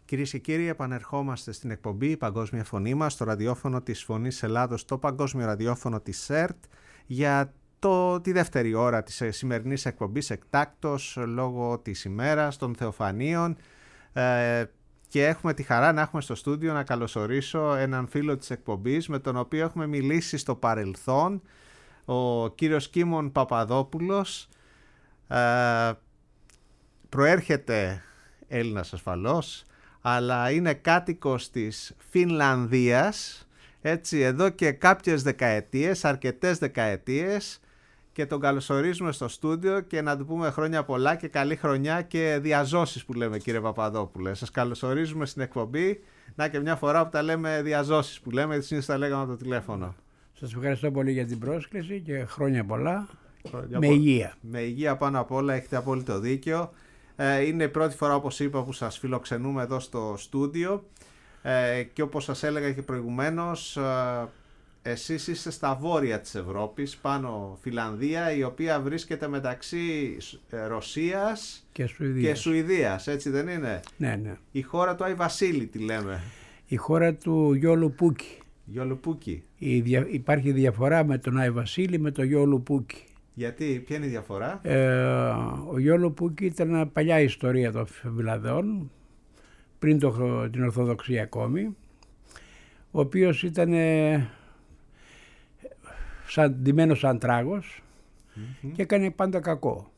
Κυρίες και κύριοι, επανερχόμαστε στην εκπομπή «Παγκόσμια Φωνή» μας, στο ραδιόφωνο της Φωνής Ελλάδος, το παγκόσμιο ραδιόφωνο της ΣΕΡΤ, για τη δεύτερη ώρα της σημερινής εκπομπής, εκτάκτως λόγω της ημέρας των Θεοφανίων, και έχουμε τη χαρά να έχουμε στο στούντιο να καλωσορίσω έναν φίλο της εκπομπής με τον οποίο έχουμε μιλήσει στο παρελθόν, ο κύριος Κίμων Παπαδόπουλος. Προέρχεται Έλληνας ασφαλώς, αλλά είναι κάτοικος της Φινλανδίας, έτσι, εδώ και κάποιες δεκαετίες, αρκετές δεκαετίες, και τον καλωσορίζουμε στο στούντιο και να του πούμε χρόνια πολλά και καλή χρονιά και διαζώσεις που λέμε, κύριε Παπαδόπουλε. Σας καλωσορίζουμε στην εκπομπή. Να και μια φορά που τα λέμε διαζώσεις που λέμε, γιατί συνήθως τα λέγαμε από το τηλέφωνο. Σας ευχαριστώ πολύ για την πρόσκληση και χρόνια πολλά. Με υγεία. Με υγεία πάνω απ' όλα, έχετε απόλυτο δίκιο. Είναι η πρώτη φορά, όπως είπα, που σας φιλοξενούμε εδώ στο στούντιο, και όπως σας έλεγα και προηγουμένως, εσείς είστε στα βόρεια της Ευρώπης, πάνω Φινλανδία, η οποία βρίσκεται μεταξύ Ρωσίας και Σουηδίας, έτσι δεν είναι? Ναι. Η χώρα του Άι Βασίλη τη λέμε. Η χώρα του Γιολουπούκη. Γιολουπούκη. Υπάρχει διαφορά με τον Άι Βασίλη με τον Γιολουπούκη. Γιατί, ποια είναι η διαφορά? Ο Γιολουπούκη ήταν παλιά ιστορία των Φινλανδών, πριν την Ορθοδοξία ακόμη, ο οποίος ήταν ντυμένος σαν τράγος και έκανε πάντα κακό.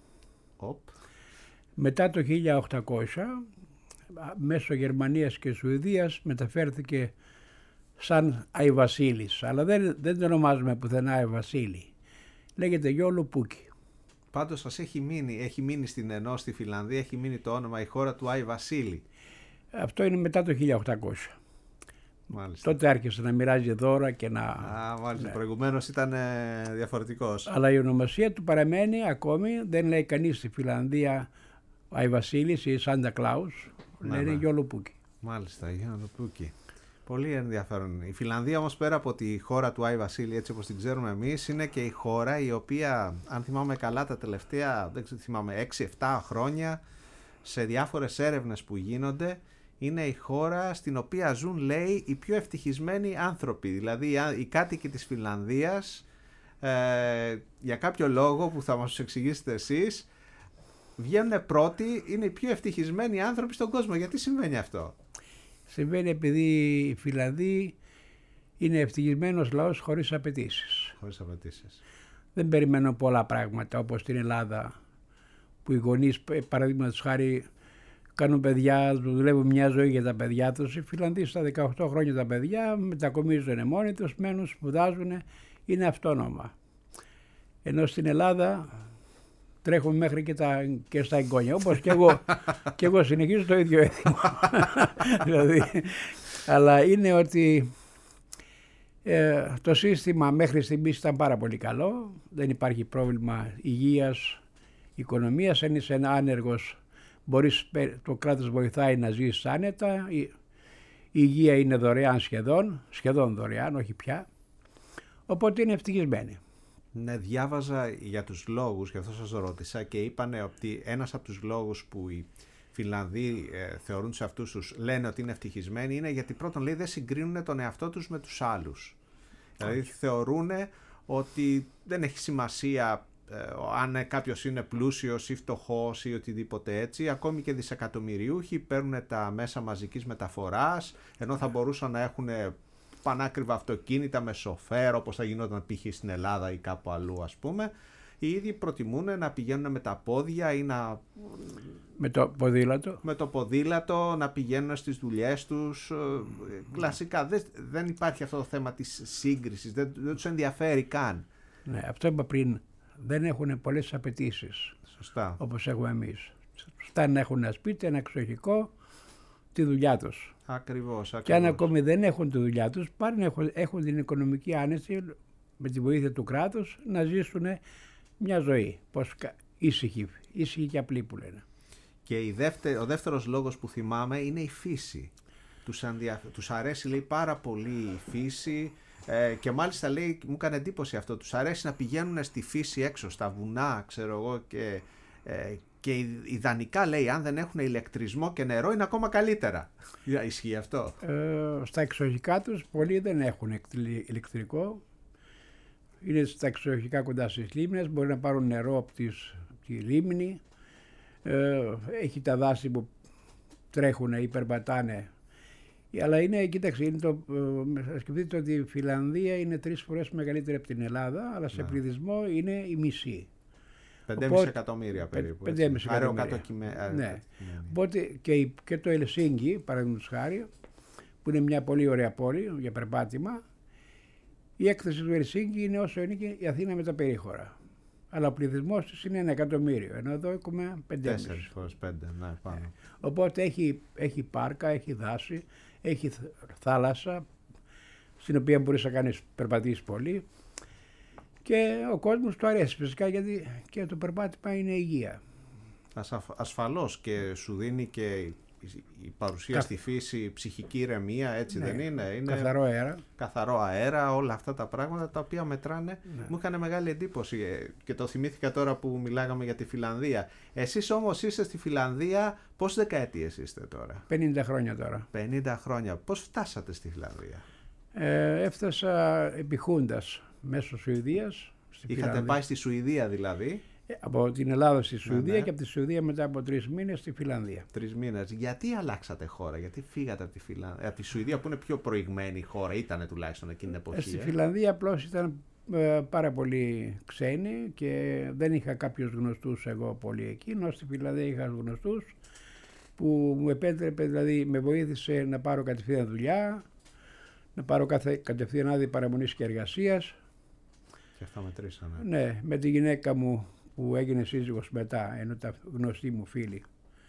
Μετά το 1800, μέσω Γερμανίας και Σουηδίας, μεταφέρθηκε σαν Άι Βασίλης, αλλά δεν το ονομάζουμε πουθενά Άι Βασίλη. Λέγεται Γιολουπούκη. Πάντως σας έχει μείνει στη Φινλανδία, έχει μείνει το όνομα, η χώρα του Άι Βασίλη. Αυτό είναι μετά το 1800. Μάλιστα. Τότε άρχισε να μοιράζει δώρα και να... Μάλιστα. Ναι. Προηγουμένως ήταν διαφορετικός. Αλλά η ονομασία του παραμένει ακόμη, δεν λέει κανείς στη Φινλανδία Άι Βασίλης ή Σάντα Κλάους, λέει Γιολουπούκη. Μάλιστα, Γιολουπούκη. Πολύ ενδιαφέρον. Η Φινλανδία όμως, πέρα από τη χώρα του Άι Βασίλη, έτσι όπως την ξέρουμε εμείς, είναι και η χώρα η οποία, αν θυμάμαι καλά, τα τελευταία, δεν ξέρω τι θυμάμαι, 6-7 χρόνια, σε διάφορες έρευνες που γίνονται, είναι η χώρα στην οποία ζουν, λέει, οι πιο ευτυχισμένοι άνθρωποι. Δηλαδή οι κάτοικοι της Φινλανδίας, για κάποιο λόγο που θα μας εξηγήσετε εσείς, βγαίνουν πρώτοι, είναι οι πιο ευτυχισμένοι άνθρωποι στον κόσμο. Γιατί συμβαίνει αυτό? Συμβαίνει επειδή οι Φινλανδοί είναι ευτυχισμένος λαός χωρίς απαιτήσεις. Δεν περιμένουν πολλά πράγματα όπως στην Ελλάδα, που οι γονείς, παραδείγματος χάρη, κάνουν παιδιά, δουλεύουν μια ζωή για τα παιδιά τους. Οι Φινλανδοί στα 18 χρόνια τα παιδιά μετακομίζουν μόνοι τους, μένουν, σπουδάζουν, είναι αυτόνομα. Ενώ στην Ελλάδα τρέχουν μέχρι και στα εγγόνια, όπως και εγώ συνεχίζω το ίδιο έθιμο. Δηλαδή, αλλά είναι ότι το σύστημα μέχρι στιγμής ήταν πάρα πολύ καλό, δεν υπάρχει πρόβλημα υγείας, οικονομίας, αν είσαι άνεργος, το κράτος βοηθάει να ζεις άνετα, η υγεία είναι δωρεάν σχεδόν δωρεάν, όχι πια, οπότε είναι ευτυχισμένοι. Ναι, διάβαζα για τους λόγους, γι' αυτό σας ρώτησα, και είπανε ότι ένας από τους λόγους που οι Φινλανδοί θεωρούν σε αυτούς τους, λένε ότι είναι ευτυχισμένοι, είναι γιατί πρώτον, λέει, δεν συγκρίνουν τον εαυτό τους με τους άλλους. Δηλαδή θεωρούν ότι δεν έχει σημασία αν κάποιος είναι πλούσιος ή φτωχός ή οτιδήποτε έτσι. Ακόμη και δισεκατομμυριούχοι παίρνουν τα μέσα μαζικής μεταφοράς, ενώ θα μπορούσαν να έχουν πανάκριβα αυτοκίνητα με σοφέρ, όπως θα γινόταν π.χ. στην Ελλάδα ή κάπου αλλού, ας πούμε. Οι ίδιοι προτιμούν να πηγαίνουν με τα πόδια ή με το ποδήλατο, να πηγαίνουν στις δουλειές τους. Κλασικά. Δεν υπάρχει αυτό το θέμα της σύγκρισης, δεν τους ενδιαφέρει καν. Ναι, αυτό είπα πριν. Δεν έχουν πολλές απαιτήσεις. Σωστά. Όπως έχουμε εμείς. Φτάνει να έχουν ένα σπίτι, ένα εξοχικό, τη δουλειά τους. Ακριβώς. Και αν ακόμη δεν έχουν τη δουλειά τους, πάνε έχουν την οικονομική άνεση με τη βοήθεια του κράτους να ζήσουν μια ζωή. Ήσυχη και απλή που λένε. Και ο δεύτερος λόγος που θυμάμαι είναι η φύση. Τους αρέσει, λέει, πάρα πολύ η φύση. Και μάλιστα, λέει, μου έκανε εντύπωση αυτό, τους αρέσει να πηγαίνουν στη φύση έξω, στα βουνά, ξέρω εγώ, Και ιδανικά, λέει, αν δεν έχουν ηλεκτρισμό και νερό είναι ακόμα καλύτερα. Ισχύει αυτό? Στα εξοχικά τους πολλοί δεν έχουν ηλεκτρικό. Είναι στα εξοχικά κοντά στις λίμνες, μπορεί να πάρουν νερό από τη λίμνη. Έχει τα δάση που τρέχουν ή περπατάνε. Αλλά είναι, κοίταξε, σκεφτείτε ότι η Φιλανδία είναι 3 φορές μεγαλύτερη από την Ελλάδα, αλλά σε πληθυσμό είναι η μισή. 5,5 εκατομμύρια περίπου. 5,5 εκατομμύρια. Ναι. Οπότε και το Ελσίνκι, παραδείγματος χάρη, που είναι μια πολύ ωραία πόλη για περπάτημα, η έκθεση του Ελσίνκι είναι όσο είναι και η Αθήνα με τα περίχωρα. Αλλά ο πληθυσμός της είναι 1 εκατομμύριο, ενώ εδώ έχουμε 5,5. 4 φορές 5, ναι, πάνω. Οπότε έχει πάρκα, έχει δάση, έχει θάλασσα, στην οποία μπορείς να περπατήσεις πολύ. Και ο κόσμος του αρέσει φυσικά, γιατί και το περπάτημα είναι υγεία. Ασφαλώς, και σου δίνει και η παρουσία στη φύση ψυχική ηρεμία, έτσι, ναι, δεν είναι? Είναι καθαρό αέρα. Καθαρό αέρα, όλα αυτά τα πράγματα τα οποία μετράνε. Ναι. Μου είχαν μεγάλη εντύπωση και το θυμήθηκα τώρα που μιλάγαμε για τη Φιλανδία. Εσείς όμως είστε στη Φιλανδία, πόσες δεκαετίες είστε τώρα? 50 χρόνια τώρα. 50 χρόνια. Πώς φτάσατε στη Φιλανδία? Έφτασα επί Χούντας, μέσω Σουηδίας. Είχατε πάει στη Σουηδία δηλαδή? Από την Ελλάδα στη Σουηδία, ναι, και από τη Σουηδία μετά από 3 μήνες στη Φιλανδία. 3 μήνες. Γιατί αλλάξατε χώρα, γιατί φύγατε από τη Φιλανδία? Από τη Σουηδία που είναι πιο προηγμένη χώρα, ήταν τουλάχιστον εκείνη την εποχή. Στη Φιλανδία απλώς ήταν πάρα πολύ ξένοι και δεν είχα κάποιους γνωστούς εγώ πολύ εκεί, ενώ στη Φιλανδία είχα γνωστούς που μου επέτρεπε, δηλαδή με βοήθησε να πάρω κατευθείαν δουλειά, να πάρω κατευθείαν άδεια παραμονής και εργασίας. Και αυτά μετρήσανε. Ναι, με τη γυναίκα μου που έγινε σύζυγος μετά, ενώ τα γνωστοί μου φίλοι.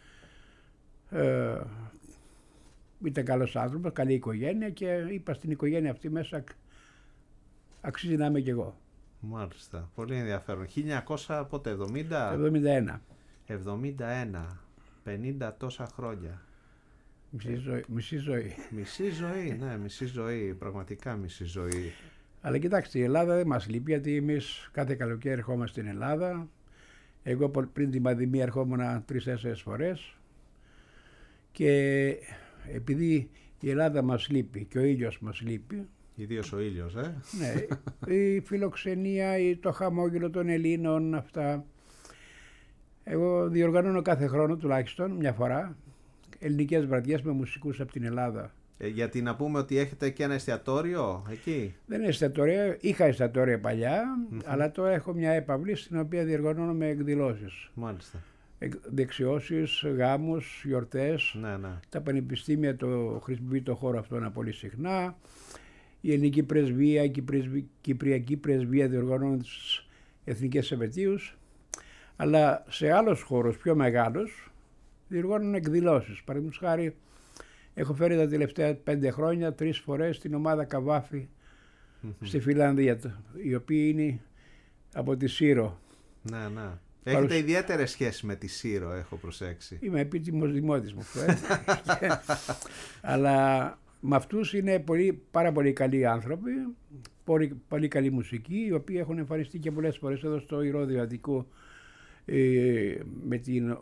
Ήταν καλός άνθρωπος, καλή οικογένεια, και είπα στην οικογένεια αυτή μέσα αξίζει να είμαι κι εγώ. Μάλιστα, πολύ ενδιαφέρον. 1900 πότε, 70? 71. 71, 50 τόσα χρόνια. Μισή ζωή. Μισή ζωή, ναι, μισή ζωή, πραγματικά μισή ζωή. Αλλά κοιτάξτε, η Ελλάδα δεν μας λείπει, γιατί εμείς κάθε καλοκαίρι ερχόμαστε στην Ελλάδα. Εγώ πριν την πανδημία ερχόμουν 3-4 φορές. Και επειδή η Ελλάδα μας λείπει και ο ήλιος μας λείπει. Ιδίως ο ήλιος, Ναι, η φιλοξενία, το χαμόγελο των Ελλήνων, αυτά. Εγώ διοργανώνω κάθε χρόνο τουλάχιστον μια φορά ελληνικές βραδιές με μουσικούς από την Ελλάδα. Γιατί να πούμε ότι έχετε και ένα εστιατόριο εκεί. Δεν είναι εστιατόριο, είχα εστιατόρια παλιά, αλλά τώρα έχω μια έπαυλη στην οποία διοργανώνω με εκδηλώσεις. Μάλιστα. Δεξιώσεις, γάμους, γιορτές. Ναι, ναι. Τα πανεπιστήμια το χρησιμοποιεί το χώρο αυτό πολύ συχνά. Η ελληνική πρεσβεία, η κυπριακή πρεσβεία διοργανώνουν τις εθνικές επετείους. Αλλά σε άλλους χώρους πιο μεγάλους διοργανώνουν εκδηλώσεις. Παραδείγματος χάρη, έχω φέρει τα τελευταία 5 χρόνια 3 φορές την ομάδα Καβάφη στη Φιλανδία, η οποία είναι από τη Σύρο. Ναι, ναι. Έχετε ιδιαίτερες σχέσεις με τη Σύρο, έχω προσέξει. Είμαι επίτιμος δημότης μου. Αλλά με αυτούς είναι πάρα πολύ καλοί άνθρωποι, πολύ καλή μουσική, οι οποίοι έχουν εμφανιστεί και πολλές φορές εδώ στο Ηρώδειο Αττικού με την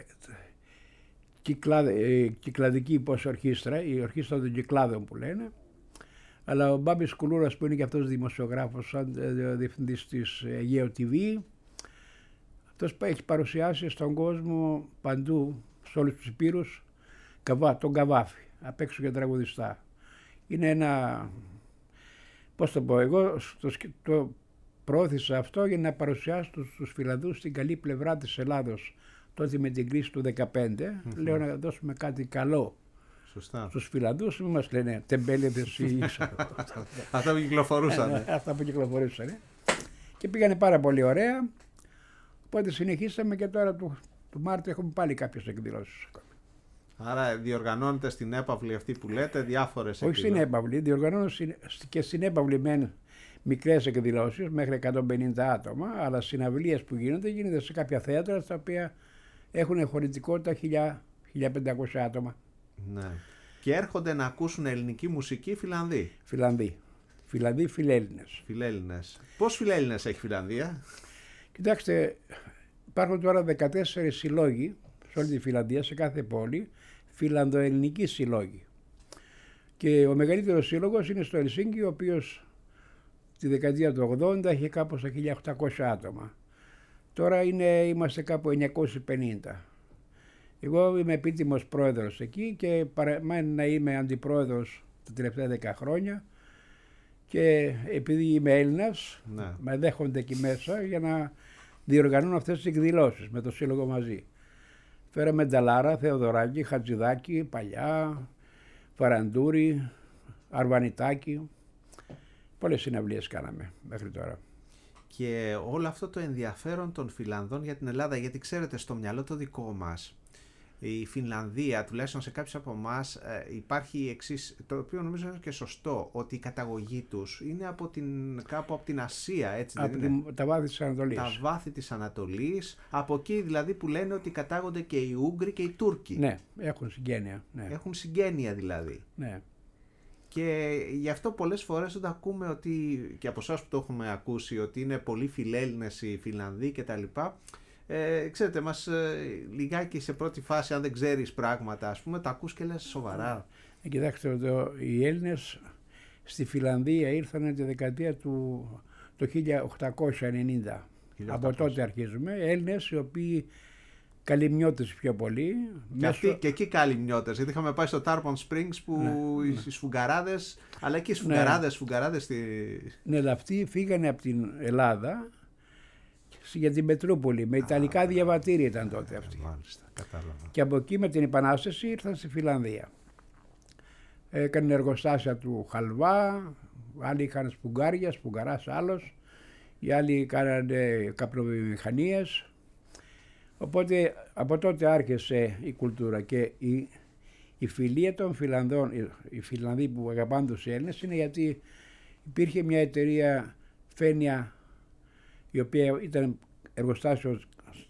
κυκλαδική ορχήστρα, η ορχήστρα των Κυκλάδων που λένε. Αλλά ο Μπάμπης Κουλούρας, που είναι και αυτός δημοσιογράφος, σαν διευθυντής της Αιγαίο TV, αυτός έχει παρουσιάσει στον κόσμο παντού, σε όλους τους υπήρους, τον Καβάφη, απ' έξω και τραγουδιστά. Είναι ένα, πώς το πω, εγώ το προώθησα αυτό για να παρουσιάσω τους Φιλανδούς στην καλή πλευρά της Ελλάδος. Τότε με την κρίση του 2015, λέω να δώσουμε κάτι καλό. Σωστά. Στους Φιλανδούς, μην μας λένε τεμπέληδες ή αυτά που κυκλοφορούσαν. Αυτά που κυκλοφορούσαν. Και πήγανε πάρα πολύ ωραία. Οπότε συνεχίσαμε και τώρα του Μάρτιο έχουμε πάλι κάποιες εκδηλώσεις. Άρα διοργανώνετε στην έπαυλη αυτή που λέτε διάφορες εκδηλώσεις? Όχι στην έπαυλη, διοργανώνω και στην έπαυλη με μικρές εκδηλώσεις μέχρι 150 άτομα, αλλά συναυλίες που γίνονται σε κάποια θέατρα στα οποία έχουν χωρητικότητα 1.000-1.500 άτομα. Ναι. Και έρχονται να ακούσουν ελληνική μουσική Φιλανδοί. Φιλανδοί φιλέλληνες. Φιλέλληνες. Πώς φιλέλληνες έχει Φιλανδία? Κοιτάξτε, Υπάρχουν τώρα 14 συλλόγοι σε όλη τη Φινλανδία, σε κάθε πόλη, φιλανδοελληνικοί συλλόγοι. Και ο μεγαλύτερος σύλλογος είναι στο Ελσίνκι, ο οποίος τη δεκαετία του 80 είχε κάπου στα 1.800 άτομα. Τώρα είμαστε κάπου 950. Εγώ είμαι επίτιμος πρόεδρος εκεί και παραμένει να είμαι αντιπρόεδρος τα τελευταία 10 χρόνια και επειδή είμαι Έλληνας, ναι, με δέχονται εκεί μέσα για να διοργανώνουν αυτές τις εκδηλώσεις με το σύλλογο μαζί. Φέραμε Νταλάρα, Θεοδωράκη, Χατζηδάκη, Παλιά, Φαραντούρη, Αρβανιτάκη. Πολλές συναυλίες κάναμε μέχρι τώρα. Και όλο αυτό το ενδιαφέρον των Φιλανδών για την Ελλάδα, γιατί ξέρετε στο μυαλό το δικό μας, η Φινλανδία, τουλάχιστον σε κάποιους από εμάς, υπάρχει εξής, το οποίο νομίζω είναι και σωστό, ότι η καταγωγή τους είναι κάπου από την Ασία, έτσι δεν είναι? Τα βάθη της Ανατολής. Τα βάθη της Ανατολής, από εκεί δηλαδή που λένε ότι κατάγονται και οι Ούγγροι και οι Τούρκοι. Ναι, έχουν συγγένεια. Ναι. Έχουν συγγένεια δηλαδή. Ναι. Και γι' αυτό πολλές φορές όταν ακούμε ότι, και από εσάς που το έχουμε ακούσει, ότι είναι πολύ φιλέλληνες οι Φιλανδοί κτλ. Ξέρετε, μας λιγάκι σε πρώτη φάση, αν δεν ξέρεις πράγματα, ας πούμε, τα ακούς και λες σοβαρά. Κοιτάξτε, οι Έλληνες στη Φιλανδία ήρθαν τη δεκαετία το 1890. Από τότε αρχίζουμε. Έλληνες οι οποίοι καλυμνιώτες πιο πολύ. Και εκεί καλυμνιώτες, γιατί είχαμε πάει στο Tarpon Springs που οι σφουγγαράδες, αλλά εκεί οι σφουγγαράδες Ναι, αλλά αυτοί φύγανε από την Ελλάδα για την Πετρούπολη, με ιταλικά διαβατήρια ήταν τότε αυτοί. Μάλιστα, κατάλαβα. Και από εκεί με την Επανάσταση ήρθαν στη Φιλανδία. Έκαναν εργοστάσια του χαλβά, άλλοι είχαν σπουγγαράς άλλος, οι άλλοι κάνανε καπνοβιομηχανίες. Οπότε από τότε άρχισε η κουλτούρα και η φιλία των Φιλανδών, οι Φιλανδοί που αγαπάνε τους Έλληνες, είναι γιατί υπήρχε μια εταιρεία Φένια, η οποία ήταν εργοστάσιο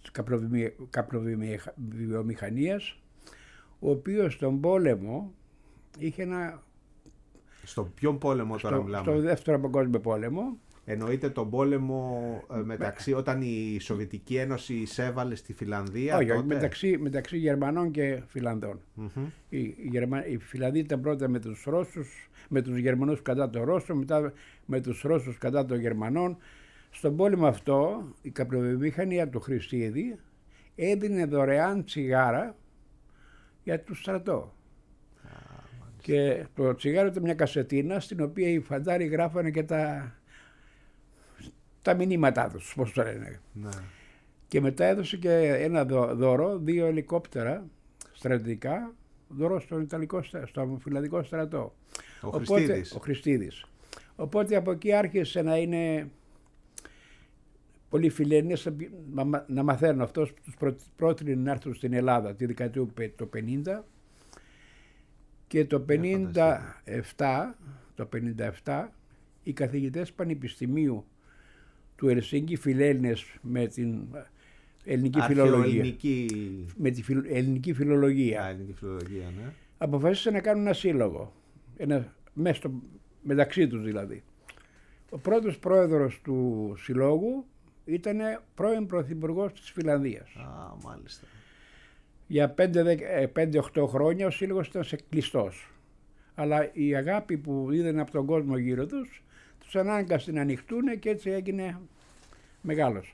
καπνοβιομηχανίας, ο οποίος στον πόλεμο είχε ένα... Στον ποιον πόλεμο τώρα μιλάμε? Στο Δεύτερο Παγκόσμιο Πόλεμο. Εννοείται τον πόλεμο μεταξύ, όταν η Σοβιετική Ένωση εισέβαλε στη Φιλανδία? Όχι, τότε... μεταξύ Γερμανών και Φιλανδών. Οι Φιλανδοί ήταν πρώτα με τους Ρώσους, με τους Γερμανούς κατά των Ρώσων, μετά με τους Ρώσους κατά των Γερμανών. Στον πόλεμο αυτό η καπνοβιομηχανία του Χριστίδη έδινε δωρεάν τσιγάρα για το στρατό. Και το τσιγάρο ήταν μια κασετίνα στην οποία οι φαντάροι γράφανε και τα μηνύματά τους, πώς το λένε. Ναι. Και μετά έδωσε και ένα δώρο, 2 ελικόπτερα στρατιωτικά, δώρο στον φιλανδικό στρατό. Ο Χριστίδης. Οπότε από εκεί άρχισε να είναι πολλοί φιλέλληνες να μαθαίνουν. Αυτός που τους πρότεινε να έρθουν στην Ελλάδα τη δεκαετία του 50 και το 57 οι καθηγητές πανεπιστημίου του Ελσίνκη, φιλέλληνες με την ελληνική φιλολογία, με τη ελληνική φιλολογία, ναι, αποφασίσαν να κάνουν ένα σύλλογο, μεταξύ τους δηλαδή. Ο πρώτος πρόεδρος του συλλόγου ήταν πρώην πρωθυπουργός της Φιλανδίας. Μάλιστα. Για 5-8 χρόνια ο σύλλογος ήταν κλειστός. Αλλά η αγάπη που είδαν από τον κόσμο γύρω τους ανάγκασε να ανοιχτούν και έτσι έγινε μεγάλος.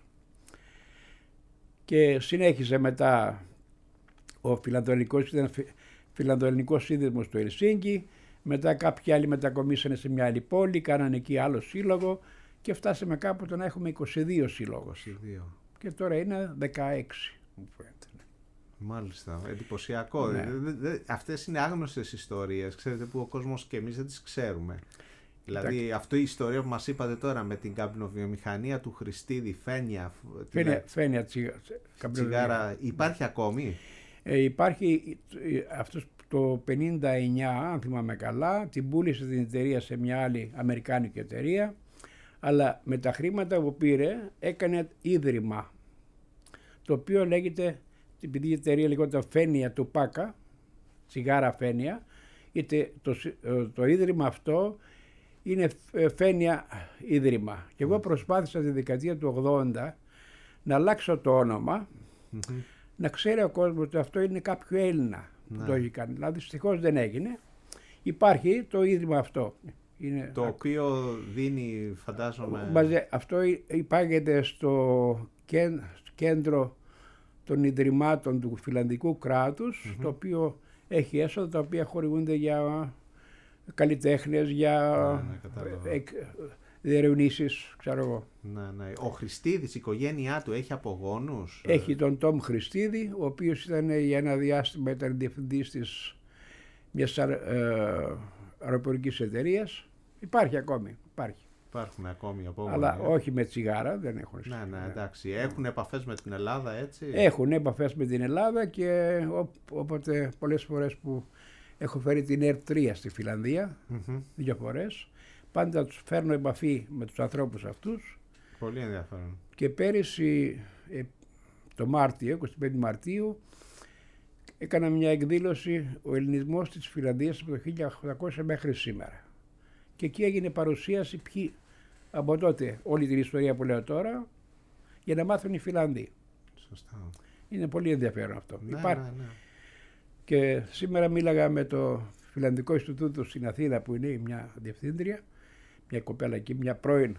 Και συνέχισε μετά ο φιλανδοελληνικός σύνδεσμος του Ελσίνκι, μετά κάποιοι άλλοι μετακομίσανε σε μια άλλη πόλη, κάνανε εκεί άλλο σύλλογο και φτάσαμε κάποτε να έχουμε 22 σύλλογους. Και τώρα είναι 16, μου φαίνεται. Μάλιστα, εντυπωσιακό. Ναι. Αυτές είναι άγνωστες ιστορίες, ξέρετε, που ο κόσμος και εμείς δεν τις ξέρουμε. Δηλαδή αυτή η ιστορία που μας είπατε τώρα με την καπνοβιομηχανία του Χριστίδη, Φένια τσιγάρα, υπάρχει ακόμη? Υπάρχει, αυτός το 59, αν θυμάμαι καλά, την πούλησε την εταιρεία σε μια άλλη αμερικάνικη εταιρεία, αλλά με τα χρήματα που πήρε έκανε ίδρυμα, το οποίο λέγεται, επειδή η εταιρεία λεγόταν Φένια του Πάκα, τσιγάρα Φένια, γιατί το ίδρυμα αυτό είναι Φένια Ίδρυμα. Και εγώ προσπάθησα τη δεκαετία του 80 να αλλάξω το όνομα, να ξέρει ο κόσμος ότι αυτό είναι κάποιο Έλληνα που το έχει κάνει. Δηλαδή δυστυχώς δεν έγινε. Υπάρχει το ίδρυμα αυτό. Είναι το οποίο δίνει, φαντάζομαι... Αυτό υπάγεται στο κέντρο των ιδρυμάτων του φιλανδικού κράτους, το οποίο έχει έσοδα τα οποία χορηγούνται για καλλιτέχνες, για διερευνήσεις, ξέρω εγώ. Ναι. Ο Χριστίδης, η οικογένειά του έχει απογόνους? Έχει τον Τόμ Χριστίδη, ο οποίος ήταν για ένα διάστημα διευθυντής της μιας αεροπορικής εταιρείας. Υπάρχει ακόμη, Υπάρχουν ακόμη απόγονοι. Αλλά όχι με τσιγάρα, δεν έχουν. Ναι, εντάξει. Έχουν επαφές με την Ελλάδα, έτσι? Έχουν επαφές με την Ελλάδα και όποτε πολλές φορές που έχω φέρει την Air 3 στη Φιλανδία, 2 φορές, πάντα τους φέρνω επαφή με τους ανθρώπους αυτούς. Πολύ ενδιαφέρον. Και πέρυσι, το Μάρτιο, 25 Μαρτίου, έκανα μια εκδήλωση «Ο ελληνισμός της Φιλανδίας από το 1800 μέχρι σήμερα». Και εκεί έγινε παρουσίαση από τότε όλη την ιστορία που λέω τώρα, για να μάθουν οι Φιλανδοί. Σωστά. Είναι πολύ ενδιαφέρον αυτό. Ναι. Και σήμερα μίλαγα με το Φιλανδικό Ινστιτούτο στην Αθήνα, που είναι μια διευθύντρια, μια κοπέλα εκεί, μια πρώην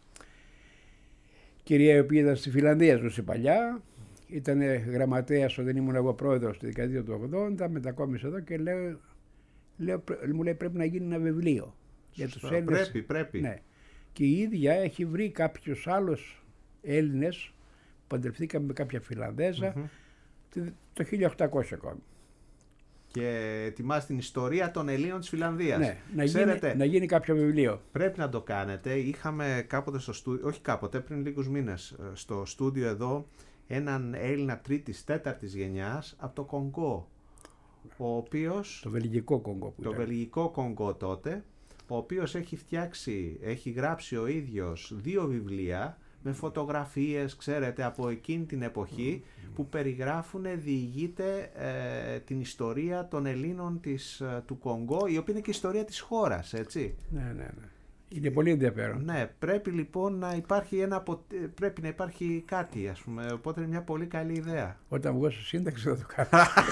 κυρία, η οποία ήταν στη Φιλανδία, ζούσε παλιά. Ήταν γραμματέας όταν ήμουν εγώ πρόεδρος στη δεκαετία του 80, μετακόμισε εδώ και μου λέει πρέπει να γίνει ένα βιβλίο. Για τους Έλληνες. Πρέπει. Ναι. Και η ίδια έχει βρει κάποιους άλλους Έλληνες που παντρευτήκαμε με κάποια Φιλανδέζα το 1800 ακόμη. Και ετοιμάζει την ιστορία των Ελλήνων της Φιλανδίας. Ναι, να γίνει κάποιο βιβλίο. Πρέπει να το κάνετε. Είχαμε κάποτε στο στούντιο, όχι κάποτε, πριν λίγους μήνες, στο στούντιο εδώ, έναν Έλληνα 3ης-4ης γενιάς από το Κονγκό. Ο οποίος... Το βελγικό Κονγκό που ήταν. Το βελγικό Κονγκό τότε, ο οποίος έχει γράψει ο ίδιος 2 βιβλία με φωτογραφίες, ξέρετε, από εκείνη την εποχή που περιγράφουν, διηγείται την ιστορία των Ελλήνων του Κονγκό, η οποία είναι και η ιστορία της χώρας, έτσι. Ναι. Είναι πολύ ενδιαφέρον. Ναι, πρέπει λοιπόν να υπάρχει πρέπει να υπάρχει κάτι, ας πούμε, οπότε είναι μια πολύ καλή ιδέα. Όταν βγω στη σύνταξη θα το κάνω.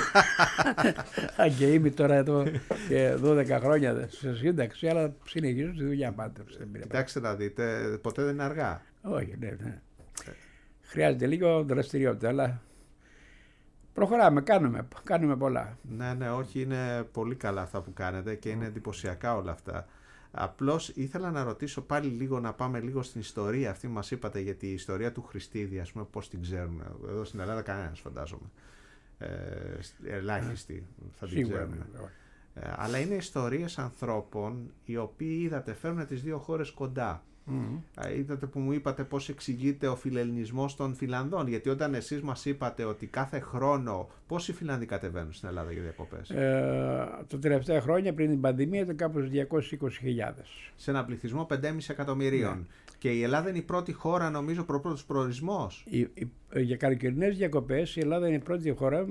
Αν και είμαι τώρα εδώ και 12 χρόνια σε σύνταξη, αλλά συνεχίζω τη δουλειά πάντα. Κοιτάξτε να δείτε, ποτέ δεν είναι αργά. Όχι, ναι. Χρειάζεται λίγο δραστηριότητα, αλλά προχωράμε, κάνουμε πολλά. Ναι, όχι, είναι πολύ καλά αυτά που κάνετε και είναι εντυπωσιακά όλα αυτά. Απλώς ήθελα να ρωτήσω πάλι λίγο, να πάμε λίγο στην ιστορία αυτή που μας είπατε, για τη ιστορία του Χριστίδη, ας πούμε, πώς την ξέρουμε. Εδώ στην Ελλάδα κανένας, φαντάζομαι. Ελάχιστοι θα την ξέρουν. Αλλά είναι ιστορίες ανθρώπων οι οποίοι, είδατε, φέρνουν τις 2 χώρες κοντά. Είδατε που μου είπατε πώς εξηγείται ο φιλελληνισμός των Φιλανδών, γιατί όταν εσείς μας είπατε ότι κάθε χρόνο πόσοι Φιλανδοί κατεβαίνουν στην Ελλάδα για διακοπές? Τα τελευταία χρόνια πριν την πανδημία ήταν κάπως 220.000. Σε ένα πληθυσμό 5,5 εκατομμυρίων. Ναι. Και η Ελλάδα είναι η πρώτη χώρα, νομίζω, πρώτος προορισμός. Για καλοκαιρινές διακοπές η Ελλάδα είναι η πρώτη χώρα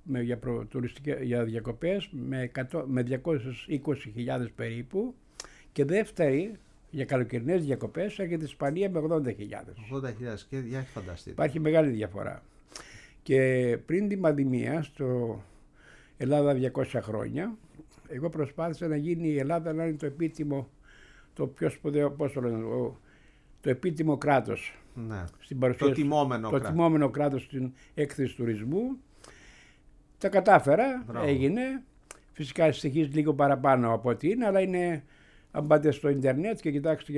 για διακοπές με 220.000 περίπου, και δεύτερη για καλοκαιρινές διακοπές έρχεται η Ισπανία με 80.000. 80.000, και για φανταστείτε. Υπάρχει μεγάλη διαφορά. Και πριν την πανδημία, στο Ελλάδα 200 χρόνια, εγώ προσπάθησα να γίνει η Ελλάδα να είναι το επίτιμο, το πιο σπουδαίο, πώς το λένε, το επίτιμο κράτος. Ναι. Στην παρουσία, το τιμόμενο κράτος στην έκθεση τουρισμού. Τα κατάφερα, μπράβο. Έγινε. Φυσικά στοιχίζει λίγο παραπάνω από ό,τι είναι, αλλά είναι... Αν πάτε στο ίντερνετ και κοιτάξετε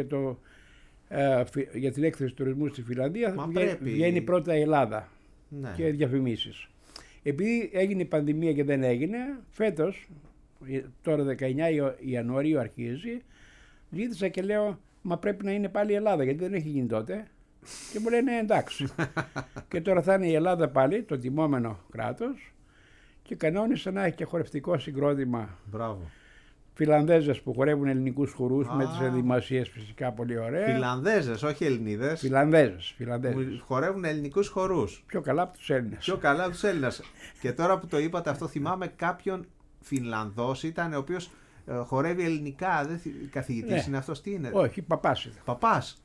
για την έκθεση τουρισμού στη Φιλανδία, βγαίνει πρώτα η Ελλάδα, ναι, και διαφημίσεις. Επειδή έγινε η πανδημία και δεν έγινε, φέτος, τώρα 19 Ιανουαρίου αρχίζει, ζήτησα και λέω, μα πρέπει να είναι πάλι η Ελλάδα, γιατί δεν έχει γίνει τότε. Και μου λένε εντάξει. Και τώρα θα είναι η Ελλάδα πάλι, το τιμόμενο κράτος, και κανόνισα να έχει και χορευτικό συγκρότημα. Μπράβο. Φιλανδέζες που χορεύουν ελληνικούς χορούς, με τις ενδυμασίες φυσικά πολύ ωραία. Φιλανδέζες, όχι Ελληνίδες. Φιλανδέζες. Που χορεύουν ελληνικούς χορούς. Πιο καλά από τους Έλληνες. Πιο καλά από τους Έλληνες. Και τώρα που το είπατε αυτό, θυμάμαι κάποιον Φινλανδός ήταν, ο οποίος χορεύει ελληνικά, καθηγητής είναι αυτός, τι είναι? Όχι, παπάς είναι. Παπάς.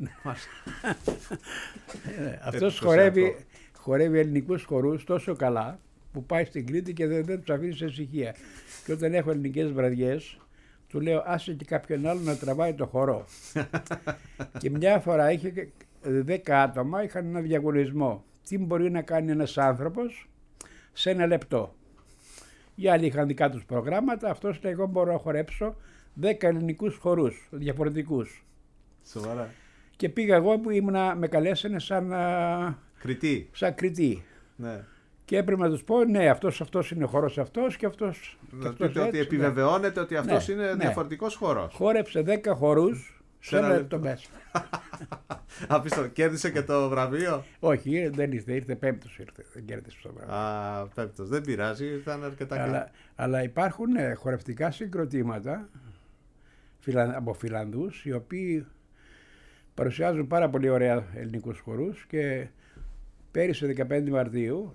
Αυτός χορεύει ελληνικούς χορούς τόσο καλά που πάει στην Κρήτη και δεν τους αφήνει σε ησυχία. Και όταν έχω ελληνικές βραδιές, του λέω άσε και κάποιον άλλο να τραβάει το χορό. Και μια φορά είχε 10 άτομα, είχαν ένα διαγωνισμό. Τι μπορεί να κάνει ένας άνθρωπος σε 1 λεπτό. Οι άλλοι είχαν δικά τους προγράμματα, αυτός λέει εγώ μπορώ να χορέψω 10 ελληνικούς χορούς διαφορετικούς. Σοβαρά. Και πήγα εγώ που με καλέσανε σαν κριτή. Σαν κριτή. Ναι. Και έπρεπε να τους πω ναι αυτός είναι ο χορός αυτός και αυτός. Να πείτε ότι επιβεβαιώνεται ότι αυτός είναι διαφορετικός χορός. Χόρεψε 10 χορούς σε 1 λεπτό μέσα. Απίστευτο. Κέρδισε και το βραβείο? Όχι, δεν ήρθε πέμπτος, δεν κέρδισε το βραβείο. Α, πέμπτος. Δεν πειράζει, ήταν αρκετά καλά. Αλλά υπάρχουν χορευτικά συγκροτήματα από Φιλανδούς, οι οποίοι παρουσιάζουν πάρα πολύ ωραία ελληνικούς χορούς και πέρυσι 15 Μαρτίου,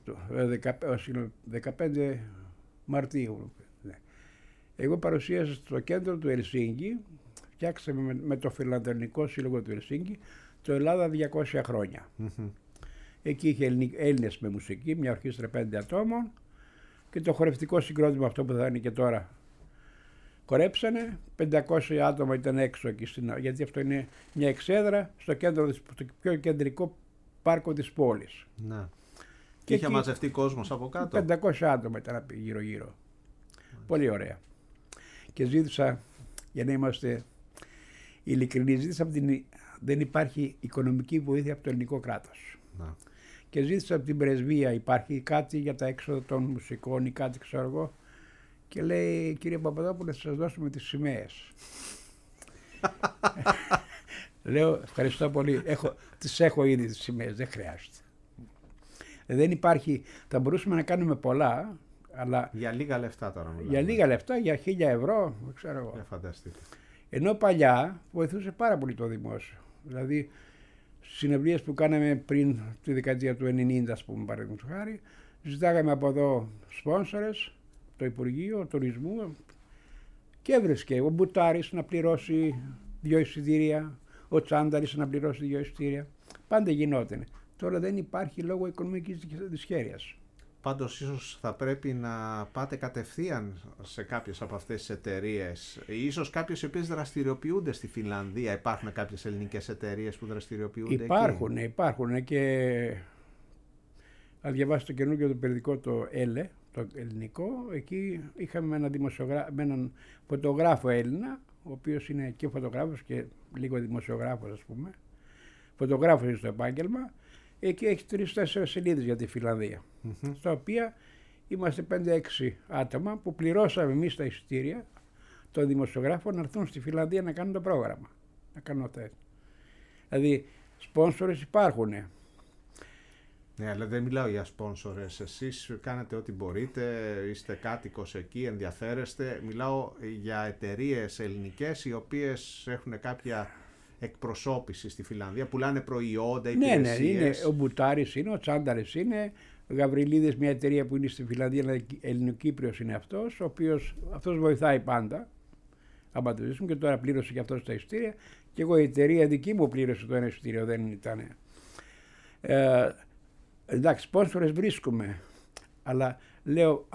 15 Μαρτίου, εγώ παρουσίασα στο κέντρο του Ελσίνκη, φτιάξαμε με το Φιλανδικό Σύλλογο του Ελσίνκη το Ελλάδα 200 χρόνια. Εκεί είχε Έλληνες με μουσική, μια ορχήστρα 5 ατόμων και το χορευτικό συγκρότημα αυτό που θα είναι και τώρα. Κορέψανε, 500 άτομα ήταν έξω εκεί, γιατί αυτό είναι μια εξέδρα στο πιο κεντρικό πάρκο της πόλης. Να. Και είχε μαζευτεί κόσμος από κάτω. 500 άτομα ήταν γύρω-γύρω. Πολύ ωραία. Και ζήτησα, για να είμαστε ειλικρινείς, δεν υπάρχει οικονομική βοήθεια από το ελληνικό κράτος. Να. Και ζήτησα από την πρεσβεία, υπάρχει κάτι για τα έξοδα των μουσικών ή κάτι ξέρω εγώ. Και λέει, κύριε Παπαδόπουλε, θα σας δώσουμε τις σημαίες. Λέω, ευχαριστώ πολύ, τις έχω ήδη τις σημαίες, δεν χρειάζεται. Δεν υπάρχει, θα μπορούσαμε να κάνουμε πολλά, αλλά... Για λίγα λεφτά τώρα μιλάμε. Για λίγα λεφτά, για 1.000 ευρώ, ξέρω εγώ. Φανταστείτε. Ενώ παλιά βοηθούσε πάρα πολύ το δημόσιο. Δηλαδή, συνευλίες που κάναμε πριν τη δεκαετία του 90, ας πούμε, παραδείγματος χάρη, ζητάγαμε από εδώ σπόνσορες, το Υπουργείο Τουρισμού, και έβρισκε ο Μπουτάρης να πληρώσει 2 εισιτήρια, ο Τσάνταρης να πληρώσει 2 εισιτήρια. Πάντα γινότανε. Τώρα δεν υπάρχει λόγω οικονομικής δυσχέρειας. Πάντως ίσως θα πρέπει να πάτε κατευθείαν σε κάποιες από αυτές τις εταιρείες. Ίσως κάποιες οι οποίες δραστηριοποιούνται στη Φινλανδία. Υπάρχουν κάποιες ελληνικές εταιρείες που δραστηριοποιούνται εκεί? Υπάρχουν και αν διαβάσετε το καινούργιο το περιοδικό το ΕΛΕ, το ελληνικό, εκεί είχαμε με έναν φωτογράφο Έλληνα, ο οποίος είναι και φωτογράφος και λίγο δημοσιογράφος ας πούμε. Φωτογράφος είναι στο επάγγελμα. Εκεί έχει 3-4 σελίδες για τη Φιλανδία, στα οποία είμαστε 5-6 άτομα που πληρώσαμε εμείς τα εισιτήρια των δημοσιογράφων να έρθουν στη Φιλανδία να κάνουν το πρόγραμμα. Να κάνουν δηλαδή, σπόνσορες υπάρχουν. Ναι, αλλά δεν μιλάω για σπόνσορες. Εσείς κάνετε ό,τι μπορείτε, είστε κάτοικος εκεί, ενδιαφέρεστε. Μιλάω για εταιρείες ελληνικές οι οποίες έχουν κάποια εκπροσώπηση στη Φιλανδία, πουλάνε προϊόντα, υπηρεσίες. Ναι, είναι, ο Μπουτάρης είναι, ο Τσάνταρης είναι, ο Γαβριλίδης, μια εταιρεία που είναι στη Φιλανδία, αλλά Ελληνοκύπριος είναι αυτός, ο οποίος αυτός βοηθάει πάντα. Άμα το ζήσουμε, και τώρα πλήρωσε και αυτός τα εισιτήρια. Και εγώ η εταιρεία δική μου πλήρωσε το ένα εισιτήριο, δεν ήταν. Εντάξει, σπόνσορες βρίσκουμε, αλλά λέω,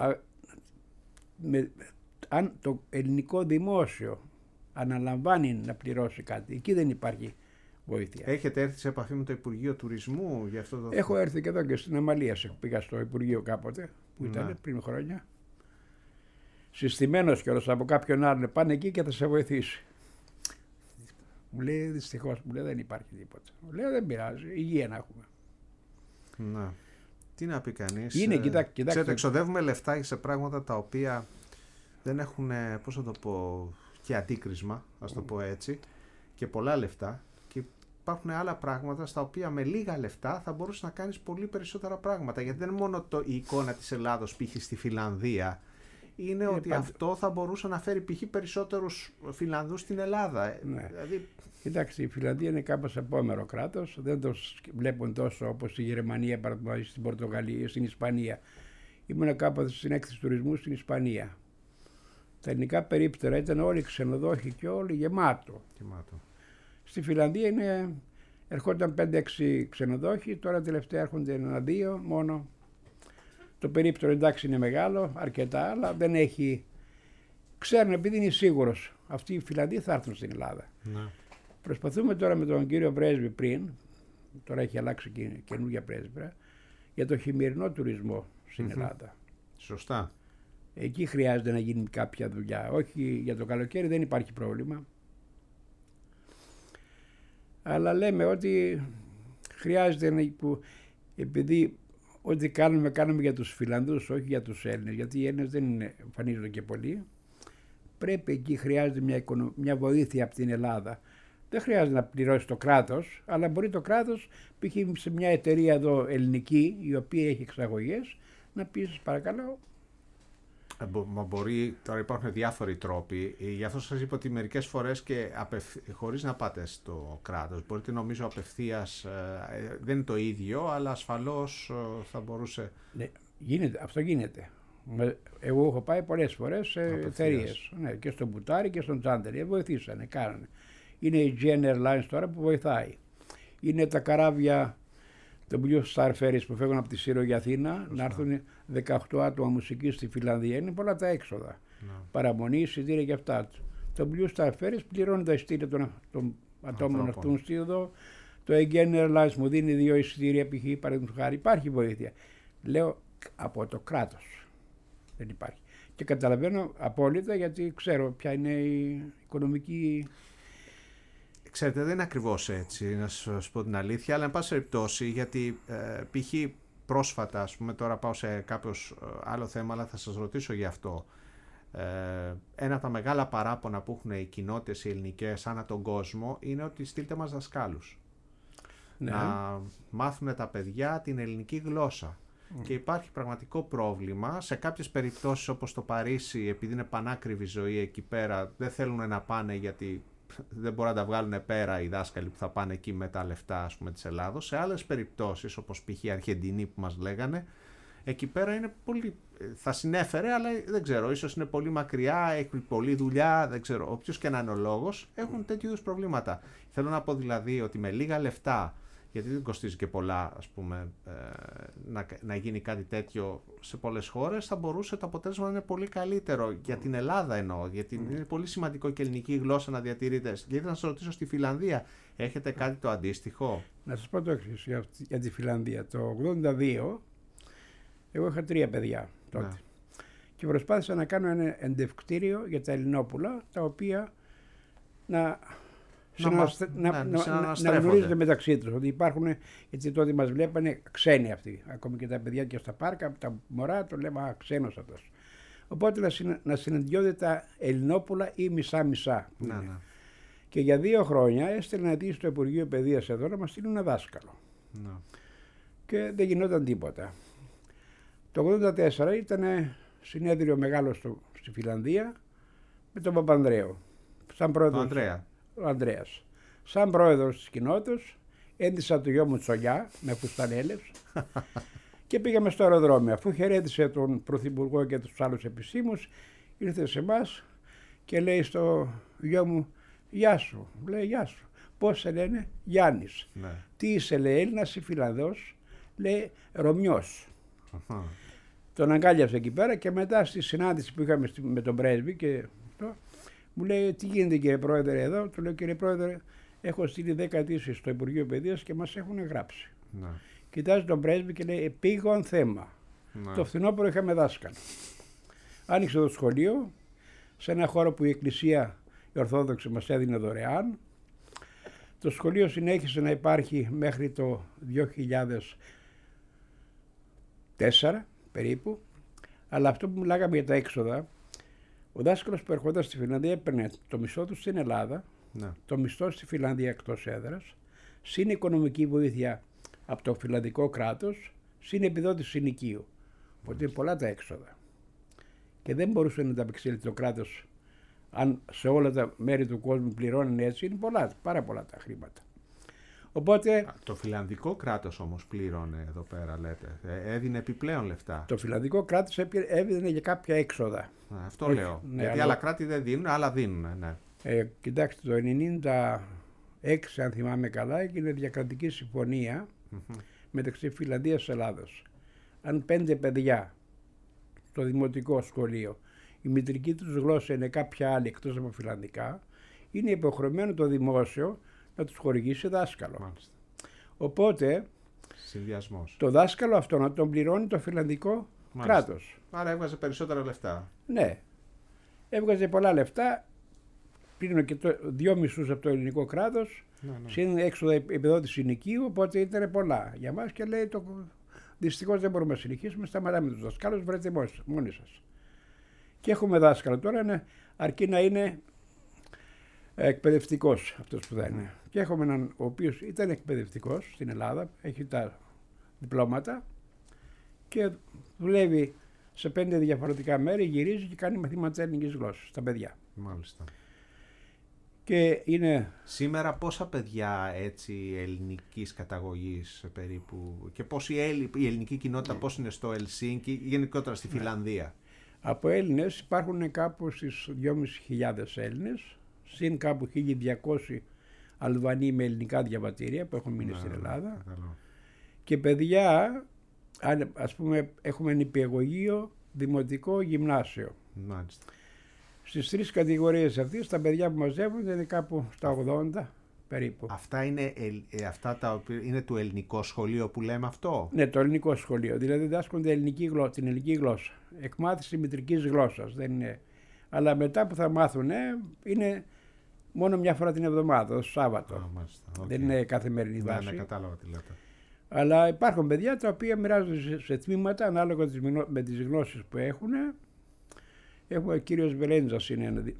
αν το ελληνικό δημόσιο αναλαμβάνει να πληρώσει κάτι, εκεί δεν υπάρχει βοήθεια. Έχετε έρθει σε επαφή με το Υπουργείο Τουρισμού για αυτό το... Έχω έρθει και εδώ και στην Αμαλία, πήγα στο Υπουργείο κάποτε, που ήταν πριν χρόνια. Συστημένος κιόλας από κάποιον άλλον, πάνε εκεί και θα σε βοηθήσει. Μου λέει δυστυχώς, μου λέει δεν υπάρχει τίποτα. Μου λέει δεν πειράζει, υγεία να έχουμε. Να. Τι να πει κανείς. Είναι, κοιτάξτε. Ξέρετε, εξοδεύουμε λεφτά σε πράγματα τα οποία δεν έχουν, πώς θα το πω, και αντίκρισμα, ας το πω έτσι, και πολλά λεφτά. Και υπάρχουν άλλα πράγματα στα οποία με λίγα λεφτά θα μπορούσες να κάνεις πολύ περισσότερα πράγματα. Γιατί δεν είναι μόνο η εικόνα της Ελλάδος π.χ. στη Φιλανδία. Είναι ότι αυτό θα μπορούσε να φέρει π.χ. περισσότερους Φιλανδούς στην Ελλάδα. Ναι. Δηλαδή... Κοιτάξτε, η Φιλανδία είναι κάπως απόμερο κράτος. Δεν το βλέπουν τόσο όπως στη Γερμανία, παραδείγματος, στην Πορτογαλία, στην Ισπανία. Ήμουν κάποτε στην έκθεση τουρισμού στην Ισπανία. Τα ελληνικά περίπτερα ήταν όλοι ξενοδόχοι και όλοι γεμάτο. Στη Φιλανδία ερχόταν 5-6 ξενοδόχοι, τώρα τελευταία έρχονται 1-2 μόνο. Το περίπτερο εντάξει είναι μεγάλο, αρκετά, αλλά δεν έχει... Ξέρουν, επειδή είναι σίγουρος, αυτοί οι Φιλανδοί θα έρθουν στην Ελλάδα. Ναι. Προσπαθούμε τώρα με τον κύριο πρέσβη πριν, τώρα έχει αλλάξει καινούργια πρέσβυρα, για το χειμερινό τουρισμό στην Ελλάδα. Σωστά. Εκεί χρειάζεται να γίνει κάποια δουλειά. Όχι για το καλοκαίρι, δεν υπάρχει πρόβλημα. Αλλά λέμε ότι χρειάζεται επειδή ό,τι κάνουμε για τους Φιλανδούς, όχι για τους Έλληνες, γιατί οι Έλληνες δεν εμφανίζονται και πολύ. Πρέπει εκεί χρειάζεται μια βοήθεια από την Ελλάδα. Δεν χρειάζεται να πληρώσει το κράτος, αλλά μπορεί το κράτος, π.χ. σε μια εταιρεία εδώ ελληνική, η οποία έχει εξαγωγές, να πει σας παρακαλώ. Μα μπορεί, τώρα υπάρχουν διάφοροι τρόποι, γι' αυτό σας είπα ότι μερικές φορές και χωρίς να πάτε στο κράτος, μπορείτε νομίζω απευθείας, δεν είναι το ίδιο, αλλά ασφαλώς θα μπορούσε... Ναι, αυτό γίνεται. Εγώ έχω πάει πολλές φορές σε εταιρείες, ναι, και στον Μπουτάρι και στον Τσάντερ, βοηθήσανε, κάνανε. Είναι η GN Airlines τώρα που βοηθάει. Είναι τα καράβια, το Blue Star Ferries που φεύγουν από τη Σύρο για Αθήνα, να έρθουν 18 άτομα μουσική στη Φιλανδία. Είναι πολλά τα έξοδα. Παραμονή, εισιτήρια και αυτά. Το Blue Star Ferries πληρώνει τα εισιτήρια των ατόμων να έρθουν στη εδώ. Το Aegean Airlines μου δίνει 2 εισιτήρια, π.χ. παραδείγματος χάρη. Υπάρχει βοήθεια. Λέω από το κράτος. Δεν υπάρχει. Και καταλαβαίνω απόλυτα γιατί ξέρω ποια είναι η οικονομική. Ξέρετε, δεν είναι ακριβώς έτσι, να σας πω την αλήθεια, αλλά εν πάση περιπτώσει, γιατί π.χ. πρόσφατα, ας πούμε, τώρα πάω σε κάποιο άλλο θέμα, αλλά θα σας ρωτήσω γι' αυτό. Ένα από τα μεγάλα παράπονα που έχουν οι κοινότητες οι ελληνικές ανά τον κόσμο είναι ότι στείλτε μας δασκάλους. Ναι. Να μάθουν τα παιδιά την ελληνική γλώσσα. Και υπάρχει πραγματικό πρόβλημα. Σε κάποιες περιπτώσεις όπως το Παρίσι, επειδή είναι πανάκριβη ζωή εκεί πέρα, δεν θέλουν να πάνε γιατί δεν μπορούν να τα βγάλουν πέρα οι δάσκαλοι που θα πάνε εκεί με τα λεφτά, ας πούμε, της Ελλάδος. Σε άλλες περιπτώσεις, όπως π.χ. η Αργεντινή που μας λέγανε, εκεί πέρα είναι πολύ... Θα συνέφερε, αλλά δεν ξέρω, ίσως είναι πολύ μακριά, έχει πολλή δουλειά, δεν ξέρω. Όποιος και να είναι ο λόγος, έχουν τέτοιου είδους προβλήματα. Θέλω να πω δηλαδή ότι με λίγα λεφτά, γιατί δεν κοστίζει και πολλά, ας πούμε, να γίνει κάτι τέτοιο σε πολλές χώρες, θα μπορούσε το αποτέλεσμα να είναι πολύ καλύτερο. Για την Ελλάδα εννοώ, γιατί είναι πολύ σημαντικό και η ελληνική γλώσσα να διατηρείται. Γιατί να σας ρωτήσω, στη Φιλανδία έχετε κάτι το αντίστοιχο? Να σας πω το εξής για τη Φιλανδία. Το 1982, εγώ είχα 3 παιδιά τότε. Ναι. Και προσπάθησα να κάνω ένα εντευκτήριο για τα Ελληνόπουλα, τα οποία να γνωρίζονται μεταξύ τους, ότι υπάρχουν, γιατί τότε μας βλέπανε ξένοι αυτοί, ακόμη και τα παιδιά και στα πάρκα, τα μωρά το λέμε ξένος αυτός. Οπότε να συναντιόνται τα Ελληνόπουλα ή μισά-μισά. Και για 2 χρόνια έστελνε αιτήσεις στο Υπουργείο Παιδείας εδώ να μας στείλουν ένα δάσκαλο. Και δεν γινόταν τίποτα. Το 1984 ήταν συνέδριο μεγάλο στη Φιλανδία με τον Παπανδρέου. Σαν πρόεδρος. Ο Ανδρέας. Σαν πρόεδρος της κοινότητας, έντυσα το γιο μου Τσολιά με φουστανέλες και πήγαμε στο αεροδρόμιο. Αφού χαιρέτησε τον Πρωθυπουργό και τους άλλους επισήμους, ήρθε σε εμάς και λέει στο γιο μου, «Γεια σου». Λέει, «Γεια σου». Πώς σε λένε? «Γιάννης». Ναι. «Τι είσαι?» λέει, «Έλληνας ή Φιλανδός?» Λέει, «Ρωμιός». Τον αγκάλιασε εκεί πέρα και μετά στη συνάντηση που είχαμε με τον πρέσβη και μου λέει, «Τι γίνεται κύριε Πρόεδρε εδώ?» Του λέω, «Κύριε Πρόεδρε, έχω στείλει 10 αιτήσεις στο Υπουργείο Παιδείας και μας έχουν γράψει». Ναι. Κοιτάζει τον πρέσβη και λέει, «Επίγον θέμα». Ναι. Το φθινόπωρο είχαμε δάσκαλο. Άνοιξε το σχολείο σε ένα χώρο που η Εκκλησία η Ορθόδοξη μας έδινε δωρεάν. Το σχολείο συνέχισε να υπάρχει μέχρι το 2004 περίπου, αλλά αυτό που μιλάγαμε για τα έξοδα, ο δάσκαλος που ερχόταν στη Φιλανδία έπαιρνε το μισθό του στην Ελλάδα, το μισθό στη Φιλανδία εκτός έδρας, συν οικονομική βοήθεια από το φιλανδικό κράτος, συν επιδότηση συνοικίου. Οπότε είναι πολλά τα έξοδα. Και δεν μπορούσε να τα απεξέλθει το κράτος, αν σε όλα τα μέρη του κόσμου πληρώνουν έτσι, είναι πολλά, πάρα πολλά τα χρήματα. Οπότε, το φιλανδικό κράτος όμως πλήρωνε εδώ πέρα, λέτε. Έδινε επιπλέον λεφτά. Το φιλανδικό κράτος έδινε για κάποια έξοδα. Αυτό λέω. Γιατί αλλά... άλλα κράτη δεν δίνουν, άλλα δίνουν. Ναι. Κοιτάξτε, το 1996, αν θυμάμαι καλά, έγινε διακρατική συμφωνία μεταξύ Φιλανδίας και Ελλάδος. Αν 5 παιδιά στο δημοτικό σχολείο η μητρική τους γλώσσα είναι κάποια άλλη εκτός από φιλανδικά, είναι υποχρεωμένο το δημόσιο να τους χορηγήσει δάσκαλο. Μάλιστα. Οπότε, συνδυασμός. Το δάσκαλο αυτό να τον πληρώνει το φιλανδικό κράτος. Άρα έβγαζε περισσότερα λεφτά. Ναι. Έβγαζε πολλά λεφτά. Πλήρωνε και 2 μισθούς από το ελληνικό κράτος. Συν έξοδα επιδότηση ενοικίου, οπότε ήταν πολλά για μας και λέει δυστυχώς δεν μπορούμε να συνεχίσουμε, σταματάμε τους δασκάλους, βρείτε μόνοι σας. Και έχουμε δάσκαλο τώρα, αρκεί να είναι εκπαιδευτικός αυτός που θα είναι. Και έχουμε έναν ο οποίος ήταν εκπαιδευτικός στην Ελλάδα, έχει τα διπλώματα και δουλεύει σε 5 διαφορετικά μέρη, γυρίζει και κάνει μαθήματα ελληνικής γλώσσας στα παιδιά. Μάλιστα. Και είναι... Σήμερα πόσα παιδιά έτσι ελληνικής καταγωγής περίπου και πώς η ελληνική κοινότητα πώς είναι στο Ελσίνκι ή γενικότερα στη Φιλανδία? Από Έλληνες υπάρχουν κάπου στις 2.500 Έλληνες, συν κάπου 1.200 Αλβανοί με ελληνικά διαβατήρια που έχουν μείνει στην Ελλάδα. Και παιδιά, ας πούμε, έχουμε νηπιαγωγείο, δημοτικό, γυμνάσιο. Μάλιστα. Στις 3 κατηγορίες αυτές τα παιδιά που μαζεύονται είναι κάπου στα 80 περίπου. Αυτά είναι, αυτά τα οποία είναι το ελληνικό σχολείο που λέμε αυτό? Ναι, το ελληνικό σχολείο. Δηλαδή διδάσκονται την ελληνική γλώσσα. Εκμάθηση μητρικής γλώσσας. Δεν είναι... Αλλά μετά που θα μάθουν είναι μόνο μια φορά την εβδομάδα, το Σάββατο. Δεν είναι καθημερινή βάση. Ναι, κατάλαβα τι λέτε. Αλλά υπάρχουν παιδιά τα οποία μοιράζονται σε τμήματα ανάλογα με τις γλώσσες που έχουν. Έχουμε ο κύριος Βελέντζας είναι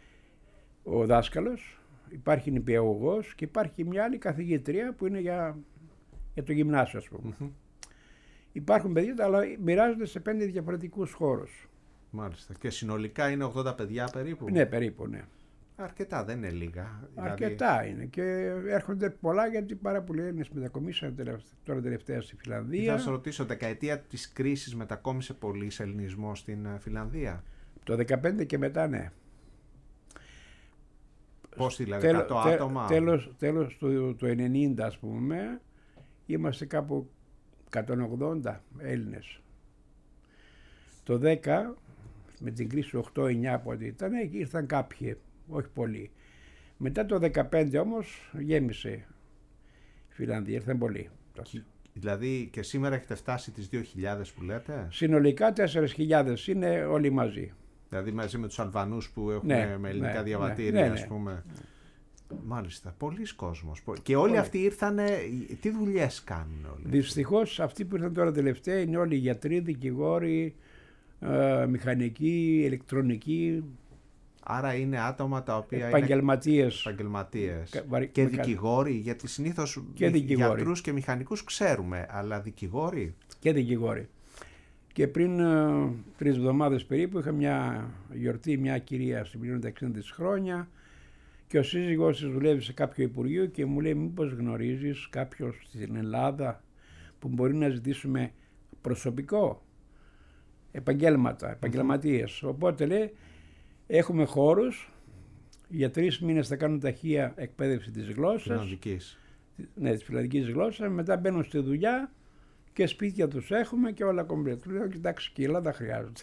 ο δάσκαλος, υπάρχει νηπιαγωγός και υπάρχει μια άλλη καθηγήτρια που είναι για το γυμνάσιο, ας πούμε. Υπάρχουν παιδιά, αλλά μοιράζονται σε 5 διαφορετικούς χώρους. Μάλιστα. Και συνολικά είναι 80 παιδιά περίπου? Ναι, περίπου, ναι. Αρκετά, δεν είναι λίγα. Αρκετά είναι και έρχονται πολλά γιατί πάρα πολλοί Έλληνες μετακομίσαν τώρα τελευταία στη Φιλανδία. Θα σας ρωτήσω, δεκαετία της κρίσης μετακόμισε πολύ ελληνισμό στην Φιλανδία? Το 2015 και μετά, ναι. Πώς δηλαδή, 100 άτομα? Τέλος του 90, ας πούμε, είμαστε κάπου 180 Έλληνες. Το 10, με την κρίση 8-9 πότε ήταν, ήρθαν κάποιοι, όχι πολλοί. Μετά το 15 όμως γέμισε η Φιλανδία, ήρθαν πολλοί. Δηλαδή και σήμερα έχετε φτάσει τις 2.000 που λέτε? Συνολικά 4.000 είναι όλοι μαζί. Δηλαδή μαζί με τους Αλβανούς που έχουν με ελληνικά διαβατήρια, ας πούμε. Μάλιστα, πολλοί κόσμος. Και όλοι αυτοί ήρθανε, τι δουλειές κάνουν όλοι? Δυστυχώς αυτοί που ήρθαν τώρα τελευταία είναι όλοι γιατροί, δικηγόροι, μηχανικοί, ηλεκτρονικοί. Άρα είναι άτομα τα οποία επαγγελματίες. Και δικηγόροι, γιατί συνήθως γιατρούς και μηχανικούς ξέρουμε, αλλά δικηγόροι? Και δικηγόροι. Και πριν 3 εβδομάδες περίπου είχα μια γιορτή, μια κυρία συμπληρώνει τα 60 της χρόνια και ο σύζυγός της δουλεύει σε κάποιο υπουργείο και μου λέει μήπως γνωρίζεις κάποιος στην Ελλάδα που μπορεί να ζητήσουμε προσωπικό, επαγγελματίες. Οπότε λέει έχουμε χώρους, για 3 μήνες θα κάνουν ταχεία εκπαίδευση της γλώσσας. Ναι, της φιλανδικής γλώσσας, μετά μπαίνουν στη δουλειά και σπίτια τους έχουμε και όλα κομπλέτ. Του λέω, κοιτάξτε, και η Ελλάδα χρειάζεται.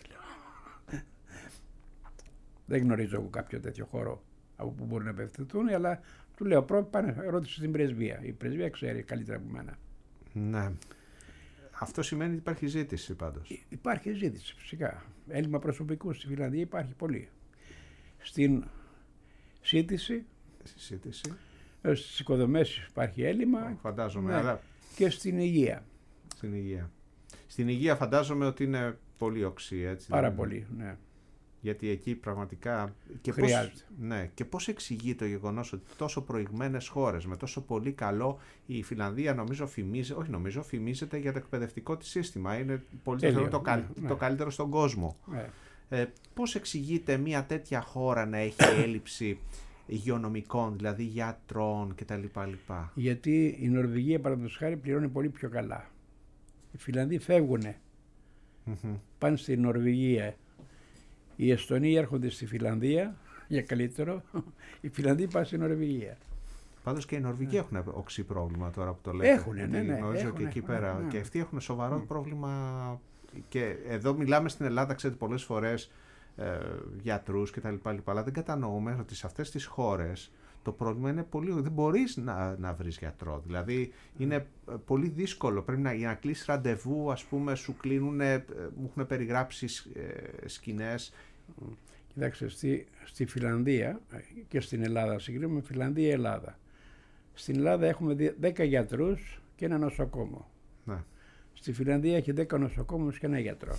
Δεν γνωρίζω εγώ κάποιο τέτοιο χώρο από που μπορούν να απευθυνθούν, αλλά του λέω, πάνε, ρώτησε στην πρεσβεία. Η πρεσβεία ξέρει καλύτερα από μένα. Ναι. Αυτό σημαίνει ότι υπάρχει ζήτηση πάντως. Υπάρχει ζήτηση, φυσικά. Έλλειμμα προσωπικού στη Φιλανδία υπάρχει πολύ. Στην σύντηση, στις οικοδομές υπάρχει έλλειμμα. Φαντάζομαι, ναι, αλλά... και στην υγεία. Στην υγεία φαντάζομαι ότι είναι πολύ οξύ, έτσι? Πάρα πολύ, ναι. Γιατί εκεί πραγματικά... Και χρειάζεται. Και πώς εξηγεί το γεγονός ότι τόσο προηγμένες χώρες με τόσο πολύ καλό η Φιλανδία φημίζεται για το εκπαιδευτικό της σύστημα. Είναι πολύ το καλύτερο στον κόσμο. Ναι. Πώς εξηγείται μια τέτοια χώρα να έχει έλλειψη υγειονομικών, δηλαδή γιατρών κτλ. Γιατί η Νορβηγία, παραδείγματος χάρη, πληρώνει πολύ πιο καλά. Οι Φιλανδοί φεύγουνε. Πάνε στη Νορβηγία. Οι Εστονοί έρχονται στη Φιλανδία για καλύτερο. Οι Φιλανδοί πάνε στη Νορβηγία. Πάντως και οι Νορβηγοί έχουν οξύ πρόβλημα τώρα που το λέτε. Έχουνε, ναι. Νομίζω και εκεί πέρα. Και αυτοί έχουν σοβαρό πρόβλημα. Και εδώ μιλάμε στην Ελλάδα, ξέρετε, πολλές φορές γιατρούς κτλ. Αλλά δεν κατανοούμε ότι σε αυτές τις χώρες το πρόβλημα είναι πολύ. Δεν μπορείς να βρεις γιατρό. Δηλαδή είναι πολύ δύσκολο. Πρέπει για να κλείσεις ραντεβού, ας πούμε, σου κλείνουν, μου έχουν περιγράψει σκηνές. Κοιτάξτε, στη Φιλανδία και στην Ελλάδα, συγκρίνουμε Φιλανδία-Ελλάδα. Στην Ελλάδα έχουμε 10 γιατρούς και ένα νοσοκόμο. Ναι. Στη Φιλανδία έχει 10 νοσοκόμους και ένα γιατρό.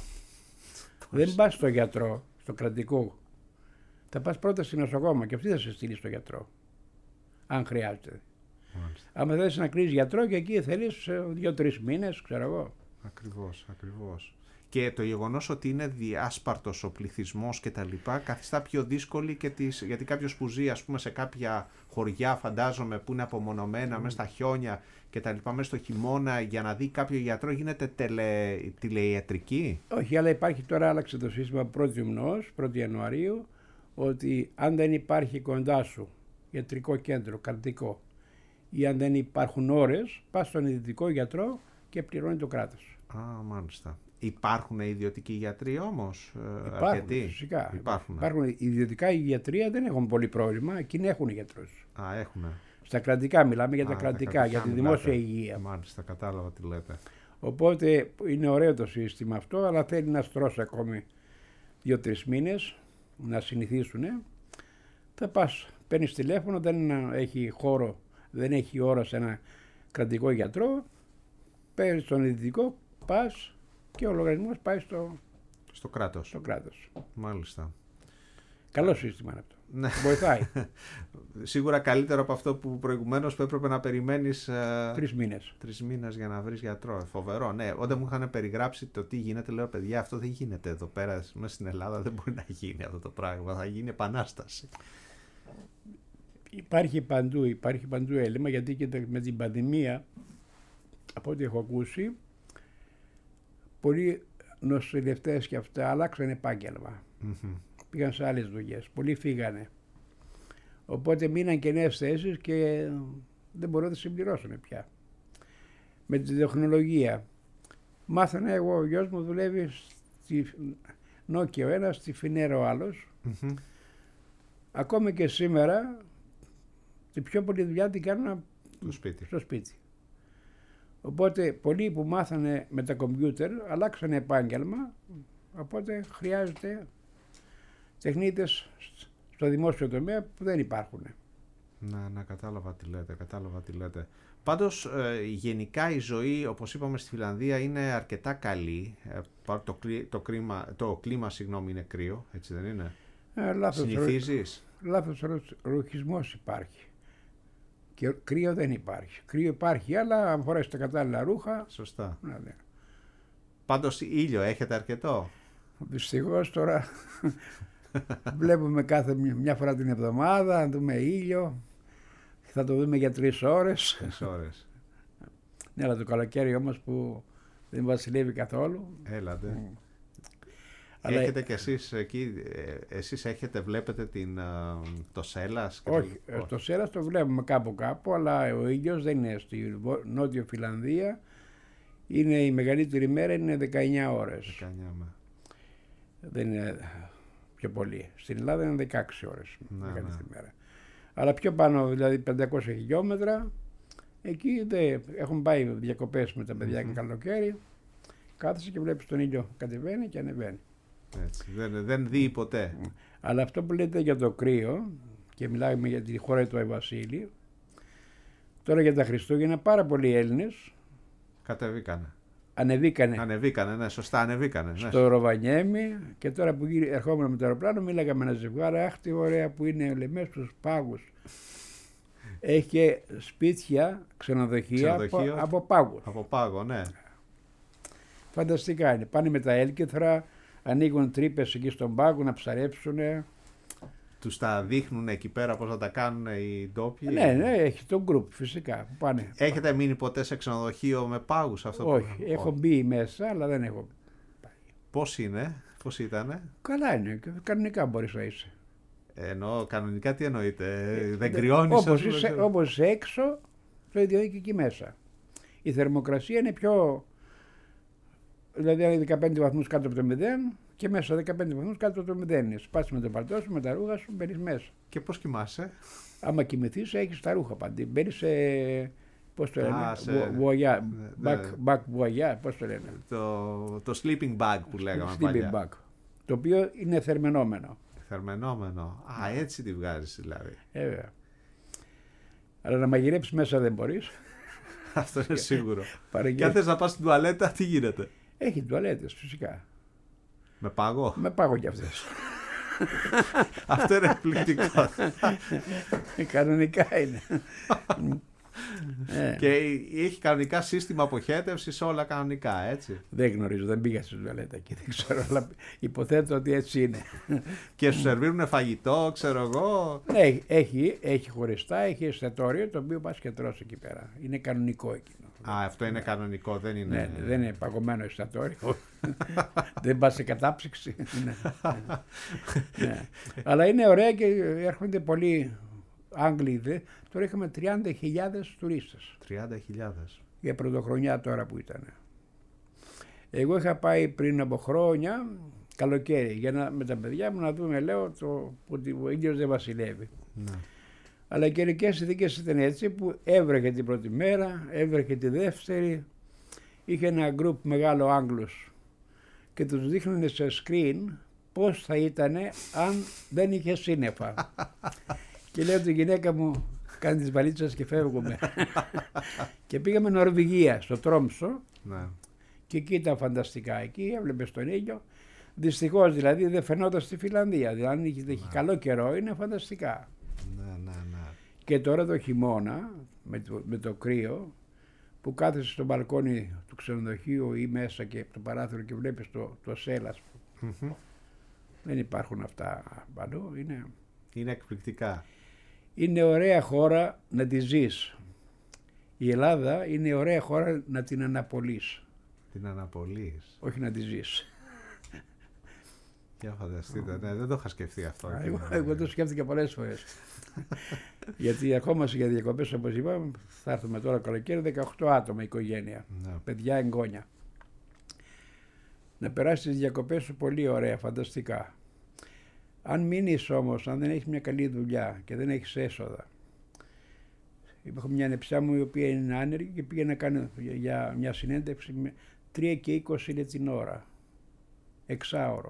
Δεν πας στο γιατρό, στο κρατικό. Θα πας πρώτα στη νοσοκόμο και αυτή θα σε στείλει στο γιατρό. Αν χρειάζεται. Αν θέλεις να κλείσεις γιατρό και εκεί θέλεις 2-3 μήνες, ξέρω εγώ. Ακριβώς. Και το γεγονός ότι είναι διάσπαρτος ο πληθυσμός και τα λοιπά καθιστά πιο δύσκολη γιατί κάποιος που ζει, ας πούμε, σε κάποια χωριά, φαντάζομαι, που είναι απομονωμένα μέσα στα χιόνια και τα λοιπά, μέσα στο χειμώνα, για να δει κάποιο γιατρό γίνεται τηλεϊατρική. Όχι, αλλά υπάρχει τώρα, άλλαξε το σύστημα 1η Ιανουαρίου, ότι αν δεν υπάρχει κοντά σου ιατρικό κέντρο, κρατικό, ή αν δεν υπάρχουν ώρες, πας στον ιδιωτικό γιατρό και πληρώνει το κράτος. Μάλιστα. Υπάρχουν ιδιωτικοί γιατροί όμως, αρκετοί? Φυσικά. Υπάρχουν ιδιωτικά γιατρία, δεν έχουν πολύ πρόβλημα, εκείνοι έχουν γιατρούς. Έχουνε. Στα κρατικά μιλάμε, για τα κρατικά, για τη δημόσια υγεία. Μάλιστα, κατάλαβα τι λέτε. Οπότε είναι ωραίο το σύστημα αυτό, αλλά θέλει να στρώσει ακόμη 2-3 μήνες, να συνηθίσουν. Θα πας, παίρνεις τηλέφωνο, δεν έχει χώρο, δεν έχει ώρα σε ένα κρατικό γιατρό, παίρνεις τον ιδιωτικό, πας, και ο λογαριασμός πάει στο κράτος. Μάλιστα. Καλό σύστημα είναι αυτό. Ναι. Βοηθάει. Σίγουρα καλύτερο από αυτό που προηγουμένως που έπρεπε να περιμένεις 3 μήνες. 3 μήνες για να βρεις γιατρό. Φοβερό. Ναι, όταν μου είχαν περιγράψει το τι γίνεται, λέω, παιδιά, αυτό δεν γίνεται εδώ πέρα μέσα στην Ελλάδα. Δεν μπορεί να γίνει αυτό το πράγμα. Θα γίνει επανάσταση. Υπάρχει παντού έλλειμμα, γιατί και με την πανδημία, από ό,τι έχω ακούσει, πολλοί νοσηλευτές και αυτά αλλάξαν επάγγελμα. Πήγαν σε άλλες δουλειές. Πολλοί φύγανε. Οπότε μείναν κενές θέσεις και δεν μπορούν να τις συμπληρώσουν πια. Με τη τεχνολογία. Μάθανε, ο γιος μου δουλεύει στη Nokia ο ένας, στη Φινέρα ο άλλος. Ακόμη και σήμερα, τη πιο πολλή δουλειά την κάνουν στο σπίτι. Οπότε πολλοί που μάθανε με τα κομπιούτερ αλλάξανε επάγγελμα, οπότε χρειάζεται τεχνίτες στο δημόσιο τομέα που δεν υπάρχουν. Να κατάλαβα τι λέτε. Πάντως γενικά η ζωή, όπως είπαμε, στη Φιλανδία είναι αρκετά καλή. Το κλίμα είναι κρύο, έτσι δεν είναι? Συνηθίζεις? Λάθος ρουχισμός υπάρχει. Και κρύο δεν υπάρχει. Κρύο υπάρχει, αλλά αν φορέσει τα κατάλληλα ρούχα. Σωστά. Ναι. Πάντως ήλιο έχετε αρκετό? Δυστυχώς τώρα βλέπουμε κάθε μια φορά την εβδομάδα, να δούμε ήλιο. Θα το δούμε για 3 ώρες. 3 ώρες. Ναι, αλλά το καλοκαίρι όμως που δεν βασιλεύει καθόλου. Έλατε. Έχετε κι εσείς εκεί, βλέπετε το Σέλας? Όχι, το Σέλας το βλέπουμε κάπου, αλλά ο ήλιος δεν είναι στη Νότιο Φιλανδία. Η μεγαλύτερη μέρα είναι 19 ώρες. 19. Δεν είναι πιο πολύ. Στην Ελλάδα είναι 16 ώρες μεγαλύτερη μέρα. Αλλά πιο πάνω, δηλαδή 500 χιλιόμετρα, εκεί έχουν πάει διακοπές με τα παιδιά και καλοκαίρι. Κάθεσαι και βλέπεις τον ήλιο κατεβαίνει και ανεβαίνει. Έτσι, δεν δει ποτέ. Αλλά αυτό που λέτε για το κρύο, και μιλάμε για τη χώρα του Αγίου Βασίλη, τώρα για τα Χριστούγεννα πάρα πολλοί Έλληνες ανεβήκανε, ναι, σωστά, ανεβήκανε. Στο Ροβανιέμι, και τώρα που ερχόμουν με το αεροπλάνο μίλαγα με ένα ζευγάρι, αχ τι ωραία που είναι μέσα στους πάγους. Έχει και σπίτια, ξενοδοχεία από πάγους. Από πάγο, ναι. Φανταστικά είναι. Πάνε με τα έλκυθρα, ανοίγουν τρύπες εκεί στον πάγο να ψαρέψουν. τους τα δείχνουν εκεί πέρα πώς θα τα κάνουν οι ντόπιοι? Ναι, έχει το group φυσικά που πάνε. Έχετε μείνει ποτέ σε ξενοδοχείο με πάγους? Όχι, έχω μπει μέσα αλλά δεν έχω πάει. Πώς ήτανε? Καλά είναι, κανονικά μπορείς να είσαι. Εννοώ κανονικά, τι εννοείται? Δεν κρυώνεις? Όπως είσαι έξω, το ίδιο είναι και εκεί μέσα. Η θερμοκρασία είναι πιο... Δηλαδή αν είναι 15 βαθμούς κάτω από το 0 και μέσα 15 βαθμούς κάτω από το 0. Σπάς με το παλτό σου, με τα ρούχα σου, μπαίνεις μέσα. Και πώς κοιμάσαι? Άμα κοιμηθείς έχεις τα ρούχα πάντα. Μπαίνεις σε... Πώς το λένε? Back voyage, πώς το λένε? Το sleeping bag που λέγαμε παλιά. Sleeping bag, το οποίο είναι θερμενόμενο. Θερμενόμενο. Έτσι τη βγάζεις δηλαδή. Βέβαια. Αλλά να μαγειρέψεις μέσα δεν μπορείς. Αυτό είναι σίγουρο. Και αν θες να πας στην τουαλέτα, τι γίνεται? Έχει τουαλέτες φυσικά. Με πάγο? Με πάγο κι αυτές. Αυτό είναι εκπληκτικό. Κανονικά είναι. Και έχει κανονικά σύστημα αποχέτευσης, όλα κανονικά, έτσι? Δεν γνωρίζω, δεν πήγα στην τουαλέτα και δεν ξέρω, αλλά υποθέτω ότι έτσι είναι. Και σου σερβίρουνε φαγητό, ξέρω εγώ? Ναι, έχει χωριστά, έχει εστιατόριο το οποίο πας και τρως εκεί πέρα. Είναι κανονικό εκείνο. Αυτό είναι κανονικό, δεν είναι... Ναι, δεν είναι παγωμένο εστιατόριο. Δεν πας σε κατάψυξη. Ναι. Αλλά είναι ωραία και έρχονται πολλοί Άγγλοι. Τώρα είχαμε 30.000 τουρίστες. 30.000. Για πρωτοχρονιά τώρα που ήταν. Εγώ είχα πάει πριν από χρόνια, καλοκαίρι, με τα παιδιά μου να δούμε, λέω, ότι ο ήλιος δεν βασιλεύει. Ναι. Αλλά οι καιρικές συνθήκες ήταν έτσι που έβρεχε την πρώτη μέρα, έβρεχε τη δεύτερη. Είχε ένα γκρουπ μεγάλο Άγγλους και τους δείχνανε σε screen πώς θα ήταν αν δεν είχε σύννεφα. Και λέω τη γυναίκα μου, κάνει τις βαλίτσες και φεύγουμε. Και πήγαμε Νορβηγία, στο Τρόμσο. Ναι. Και εκεί ήταν φανταστικά. Εκεί έβλεπες τον ήλιο. Δυστυχώς δηλαδή δεν φαινόταν στη Φιλανδία. Δηλαδή αν έχει καλό καιρό είναι φανταστικά. Ναι. Και τώρα το χειμώνα με το κρύο που κάθεσαι στο μπαλκόνι του ξενοδοχείου ή μέσα και από το παράθυρο και βλέπεις το σέλας. Δεν υπάρχουν αυτά παντού. Είναι εκπληκτικά. Είναι ωραία χώρα να τη ζεις. Η Ελλάδα είναι ωραία χώρα να την αναπολύεις. Την αναπολύεις? Όχι να τη ζεις. Για φανταστείτε, δεν το είχα σκεφτεί αυτό. Εγώ το σκέφτηκα πολλές φορές. Γιατί ερχόμαστε για διακοπές, όπως είπαμε, θα έρθουμε τώρα καλοκαίρι, 18 άτομα οικογένεια, παιδιά, εγγόνια. Να περάσεις τις διακοπές σου πολύ ωραία, φανταστικά. Αν μείνεις όμως, αν δεν έχεις μια καλή δουλειά και δεν έχεις έσοδα. Έχω μια νεψιά μου η οποία είναι άνεργη και πήγε να κάνει για μια συνέντευξη με 3 και 20 είναι την ώρα. 6ωρο.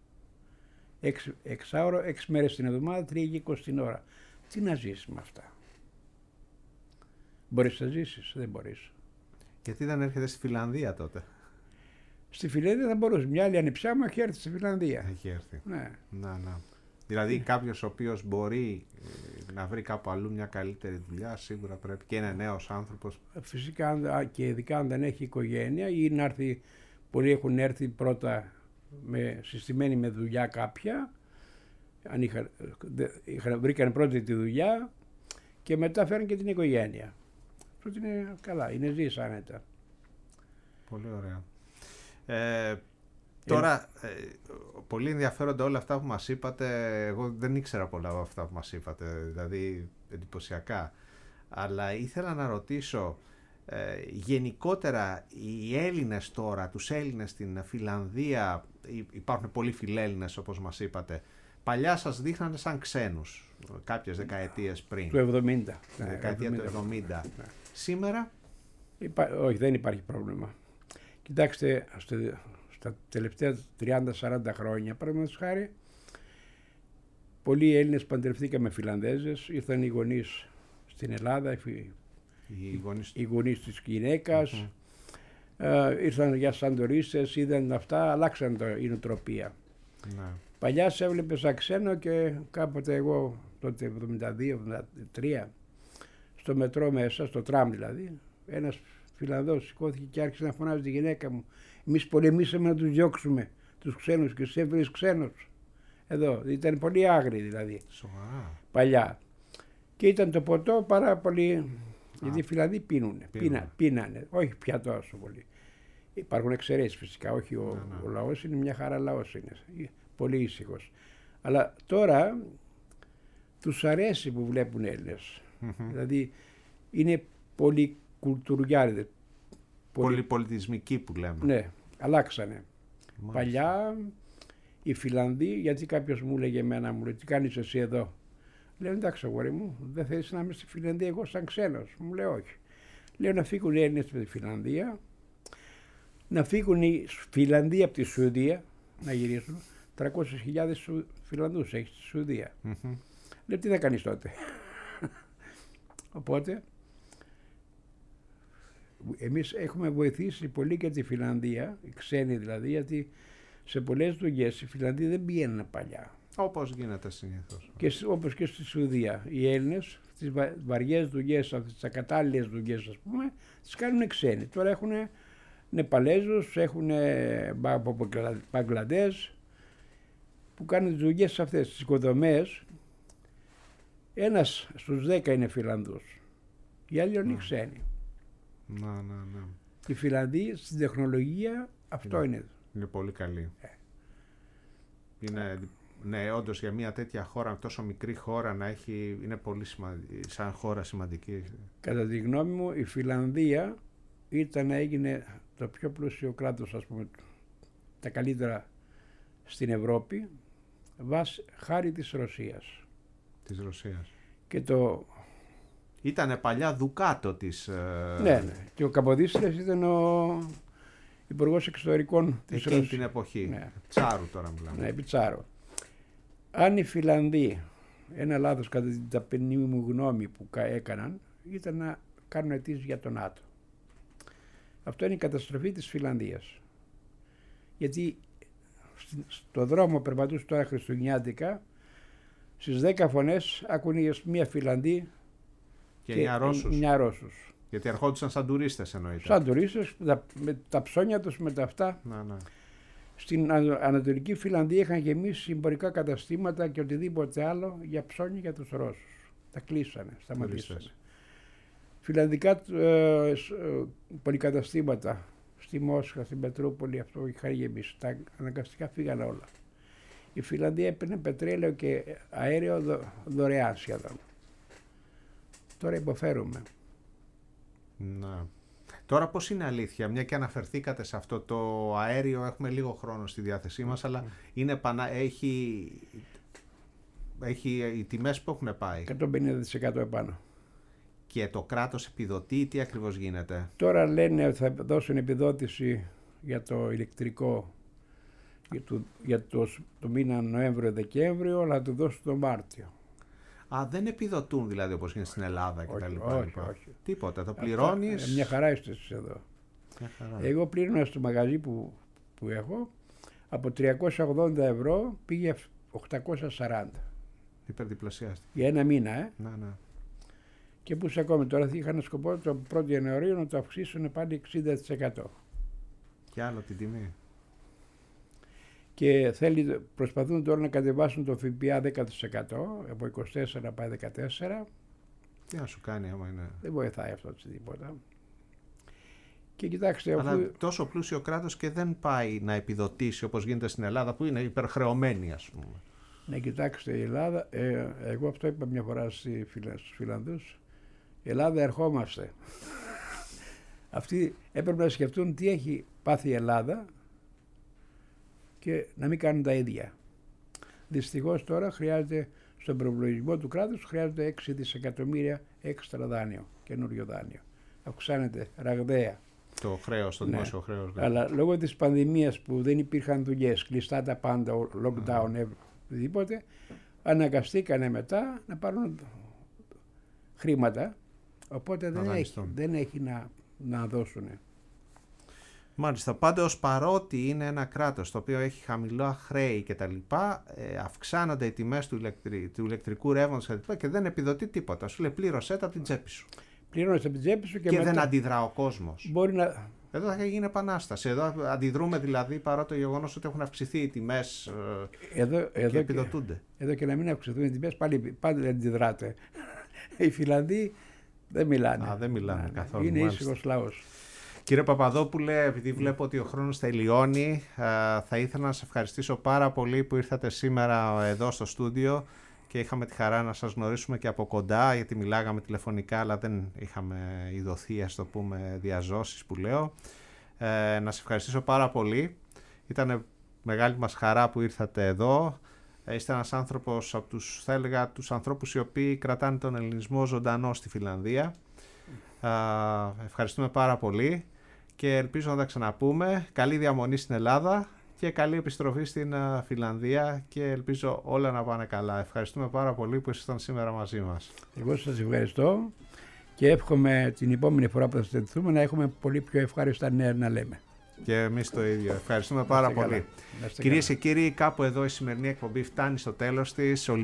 6ωρο, 6 μέρες την εβδομάδα, 3 και 20 την ώρα. Τι να ζήσεις με αυτά? Μπορείς να ζήσεις? Δεν μπορείς. Γιατί δεν έρχεται στη Φιλανδία τότε? Στη Φιλανδία θα μπορούσε. Μια άλλη ανιψιά μου έχει έρθει στη Φιλανδία. Έχει έρθει. Ναι. Δηλαδή κάποιος ο οποίος μπορεί να βρει κάπου αλλού μια καλύτερη δουλειά, σίγουρα πρέπει, και είναι νέος άνθρωπος. Φυσικά, και ειδικά αν δεν έχει οικογένεια ή να έρθει, πολλοί έχουν έρθει πρώτα συστημένοι με δουλειά κάποια, αν βρήκαν πρώτη τη δουλειά και μετά φέρνουν και την οικογένεια. Αυτό είναι καλά, είναι ζεις άνετα. Πολύ ωραία. Τώρα, πολύ ενδιαφέροντα όλα αυτά που μας είπατε. Εγώ δεν ήξερα πολλά από αυτά που μας είπατε, δηλαδή εντυπωσιακά. Αλλά ήθελα να ρωτήσω, γενικότερα οι Έλληνες τώρα, τους Έλληνες στην Φιλανδία, υπάρχουν πολλοί φιλέλληνες όπως μας είπατε. Παλιά σας δείχνανε σαν ξένους, κάποιες δεκαετίες πριν. Το 70. Δεκαετία του 70. Σήμερα? Όχι, δεν υπάρχει πρόβλημα. Κοιτάξτε, στα τελευταία 30-40 χρόνια, παραδείγματος χάρη, πολλοί Έλληνες παντρευτήκαμε Φιλανδέζες, ήρθαν οι γονείς στην Ελλάδα, οι γονείς της γυναίκας, ήρθαν για σαν τουρίστες, είδαν αυτά, αλλάξαν η νοοτροπία. Παλιά σε έβλεπε σαν ξένο και κάποτε εγώ, τότε 72-73, στο μετρό μέσα, στο τραμ δηλαδή, ένας Φιλανδός σηκώθηκε και άρχισε να φωνάζει τη γυναίκα μου. Εμείς πολεμήσαμε να τους διώξουμε τους ξένους και εσύ έβρεις ξένος. Εδώ ήταν πολύ άγροι δηλαδή. Σοβαρά. Παλιά. Και ήταν το ποτό πάρα πολύ. Γιατί οι Φιλανδοί πίνανε. Όχι πια τόσο πολύ. Υπάρχουν εξαιρέσεις φυσικά. Όχι ο λαός είναι μια χαρά λαός. Είναι πολύ ήσυχος. Αλλά τώρα τους αρέσει που βλέπουν Έλληνες. Δηλαδή είναι πολύ κουλτουριάριδες. Πολύ πολιτισμικοί που λέμε. Ναι, αλλάξανε. Μάλιστα. Παλιά οι Φιλανδοί, γιατί κάποιος μου έλεγε εμένα, μου λέει, τι κάνεις εσύ εδώ. Λέω, εντάξει αγόρι μου, δεν θέλεις να είμαι στη Φιλανδία εγώ σαν ξένος. Μου λέει όχι. Λέω να φύγουν οι Έλληνες από τη Φιλανδία, να φύγουν οι Φιλανδοί από τη Σουηδία, να γυρίσουν. 300.000 Φιλανδούς έχει στη Σουηδία. Λέω, τι θα κάνεις τότε. Οπότε εμείς έχουμε βοηθήσει πολύ και τη Φιλανδία, οι ξένοι δηλαδή, γιατί σε πολλές δουλειές οι Φιλανδοί δεν πηγαίνουν παλιά. Όπως γίνεται συνήθως. Και όπως και στη Σουηδία. Οι Έλληνες τις βαριές δουλειές, τις ακατάλληλες δουλειές ας πούμε, τις κάνουν ξένοι. Τώρα έχουν Νεπαλέζους, έχουν Μπαγκλαντές που κάνουν τις δουλειές αυτές. Τις οικοδομές, ένας στους 10 είναι Φιλανδούς. Οι άλλοι είναι ξένοι. Ναι. Οι Φιλανδοί στην τεχνολογία αυτό είναι. Είναι πολύ καλή. Ναι, όντως για μια τέτοια χώρα, τόσο μικρή χώρα να έχει, είναι πολύ σαν χώρα σημαντική. Κατά τη γνώμη μου η Φιλανδία έγινε το πιο πλούσιο κράτος, ας πούμε, τα καλύτερα στην Ευρώπη, χάρη της Ρωσίας. Της Ρωσίας. Και ήτανε παλιά δουκάτο της... Ναι. Και ο Καποδίστριας ήταν ο υπουργός εξωτερικών της Ρωσίας. Εκείνη την εποχή. Ναι. Τσάρου τώρα μιλάμε. Ναι, επί Τσάρου. Αν οι Φιλανδοί, ένα λάθος κατά την ταπεινή μου γνώμη που έκαναν, ήταν να κάνουν αιτήσεις για τον ΝΑΤΟ. Αυτό είναι η καταστροφή της Φιλανδίας. Γιατί στο δρόμο περπατούσε τώρα χριστουγεννιάτικα, στις 10 φωνές άκουνε μία Φιλανδή και 9 Ρώσους. Γιατί ερχόντουσαν σαν τουρίστες εννοείται. Σαν τουρίστες, με τα ψώνια τους, με τα αυτά. Ναι. Στην Ανατολική Φιλανδία είχαν γεμίσει εμπορικά καταστήματα και οτιδήποτε άλλο για ψώνια για τους Ρώσους. Τα κλείσανε, σταματήσανε. Φιλανδικά πολυκαταστήματα στη Μόσχα, στην Πετρούπολη, αυτό είχαν γεμίσει. Τα αναγκαστικά φύγανε όλα. Η Φιλανδία έπαιρνε πετρέλαιο και αέριο δωρεάν σχεδόν. Τώρα υποφέρουμε. Να. Τώρα πώς είναι αλήθεια, μια και αναφερθήκατε σε αυτό το αέριο, έχουμε λίγο χρόνο στη διάθεσή μας, αλλά είναι έχει οι τιμές που έχουν πάει. 150% επάνω. Και το κράτος επιδοτεί, τι ακριβώς γίνεται? Τώρα λένε ότι θα δώσουν επιδότηση για το ηλεκτρικό για το μήνα Νοέμβριο-Δεκέμβριο, αλλά θα το δώσουν τον Μάρτιο. Δεν επιδοτούν δηλαδή όπως είναι στην Ελλάδα και τα λοιπά. Όχι. Τίποτα, το πληρώνεις. Μια χαρά είστε εσείς εδώ. Εγώ πλήρωνα στο μαγαζί που έχω, από 380 ευρώ πήγε 840. Υπερδιπλασιάστηκε. Για ένα μήνα, Ναι. Και που ακόμη τώρα είχαν σκοπό το 1η Ιανουαρίου να το αυξήσουν πάλι 60%. Και άλλο την τιμή. Και προσπαθούν τώρα να κατεβάσουν το ΦΠΑ 10%, από 24 να πάει 14. Τι να σου κάνει άμα είναι... Δεν βοηθάει αυτό τίποτα. Και κοιτάξτε, αλλά τόσο πλούσιο κράτος και δεν πάει να επιδοτήσει όπως γίνεται στην Ελλάδα που είναι υπερχρεωμένη, ας πούμε. Ναι, κοιτάξτε, η Ελλάδα, εγώ αυτό είπα μια φορά στους Φιλανδούς, η Ελλάδα ερχόμαστε. Αυτοί έπρεπε να σκεφτούν τι έχει πάθει η Ελλάδα και να μην κάνουν τα ίδια. Δυστυχώς τώρα χρειάζεται, στον προϋπολογισμό του κράτους χρειάζεται 6 δισεκατομμύρια έξτρα δάνειο, καινούριο δάνειο. Αυξάνεται ραγδαία. Το χρέος, το δημόσιο χρέος. Ναι. Αλλά λόγω της πανδημίας που δεν υπήρχαν δουλειές, κλειστά τα πάντα, lockdown, οτιδήποτε, αναγκαστήκανε μετά να πάρουν χρήματα, οπότε δεν έχει να δώσουν. Μάλιστα, πάντως παρότι είναι ένα κράτος το οποίο έχει χαμηλά χρέη και τα λοιπά, αυξάνονται οι τιμές του ηλεκτρικού ρεύματος και δεν επιδοτεί τίποτα. Σου λέει πλήρωσέ τα από την τσέπη σου. Πλήρωσέ από την τσέπη σου και μετά, δεν αντιδρά ο κόσμος. Μπορεί να Εδώ θα γίνει επανάσταση. Εδώ αντιδρούμε δηλαδή παρά το γεγονός ότι έχουν αυξηθεί οι τιμές και επιδοτούνται. Εδώ και να μην αυξηθούν οι τιμές πάλι αντιδράτε. Οι Φιλανδοί δεν μιλάνε. Δεν μιλάνε καθόλου. Είναι ήσυχος λαός. Κύριε Παπαδόπουλε, επειδή βλέπω ότι ο χρόνος τελειώνει, θα ήθελα να σας ευχαριστήσω πάρα πολύ που ήρθατε σήμερα εδώ στο στούντιο και είχαμε τη χαρά να σας γνωρίσουμε και από κοντά, γιατί μιλάγαμε τηλεφωνικά αλλά δεν είχαμε ειδωθεί, ας το πούμε, διαζώσεις που λέω. Να σας ευχαριστήσω πάρα πολύ. Ήταν μεγάλη μας χαρά που ήρθατε εδώ. Είστε ένας άνθρωπος από θα έλεγα, τους ανθρώπους οι οποίοι κρατάνε τον ελληνισμό ζωντανό στη Φιλανδία. Ευχαριστούμε πάρα πολύ και ελπίζω να τα ξαναπούμε. Καλή διαμονή στην Ελλάδα και καλή επιστροφή στην Φιλανδία και ελπίζω όλα να πάνε καλά. Ευχαριστούμε πάρα πολύ που ήσασταν σήμερα μαζί μας. Εγώ σας ευχαριστώ και εύχομαι την επόμενη φορά που θα συναντηθούμε να έχουμε πολύ πιο ευχάριστα νέα να λέμε. Και εμείς το ίδιο. Ευχαριστούμε πάρα πολύ. Κυρίες και κύριοι, κάπου εδώ η σημερινή εκπομπή φτάνει στο τέλος της.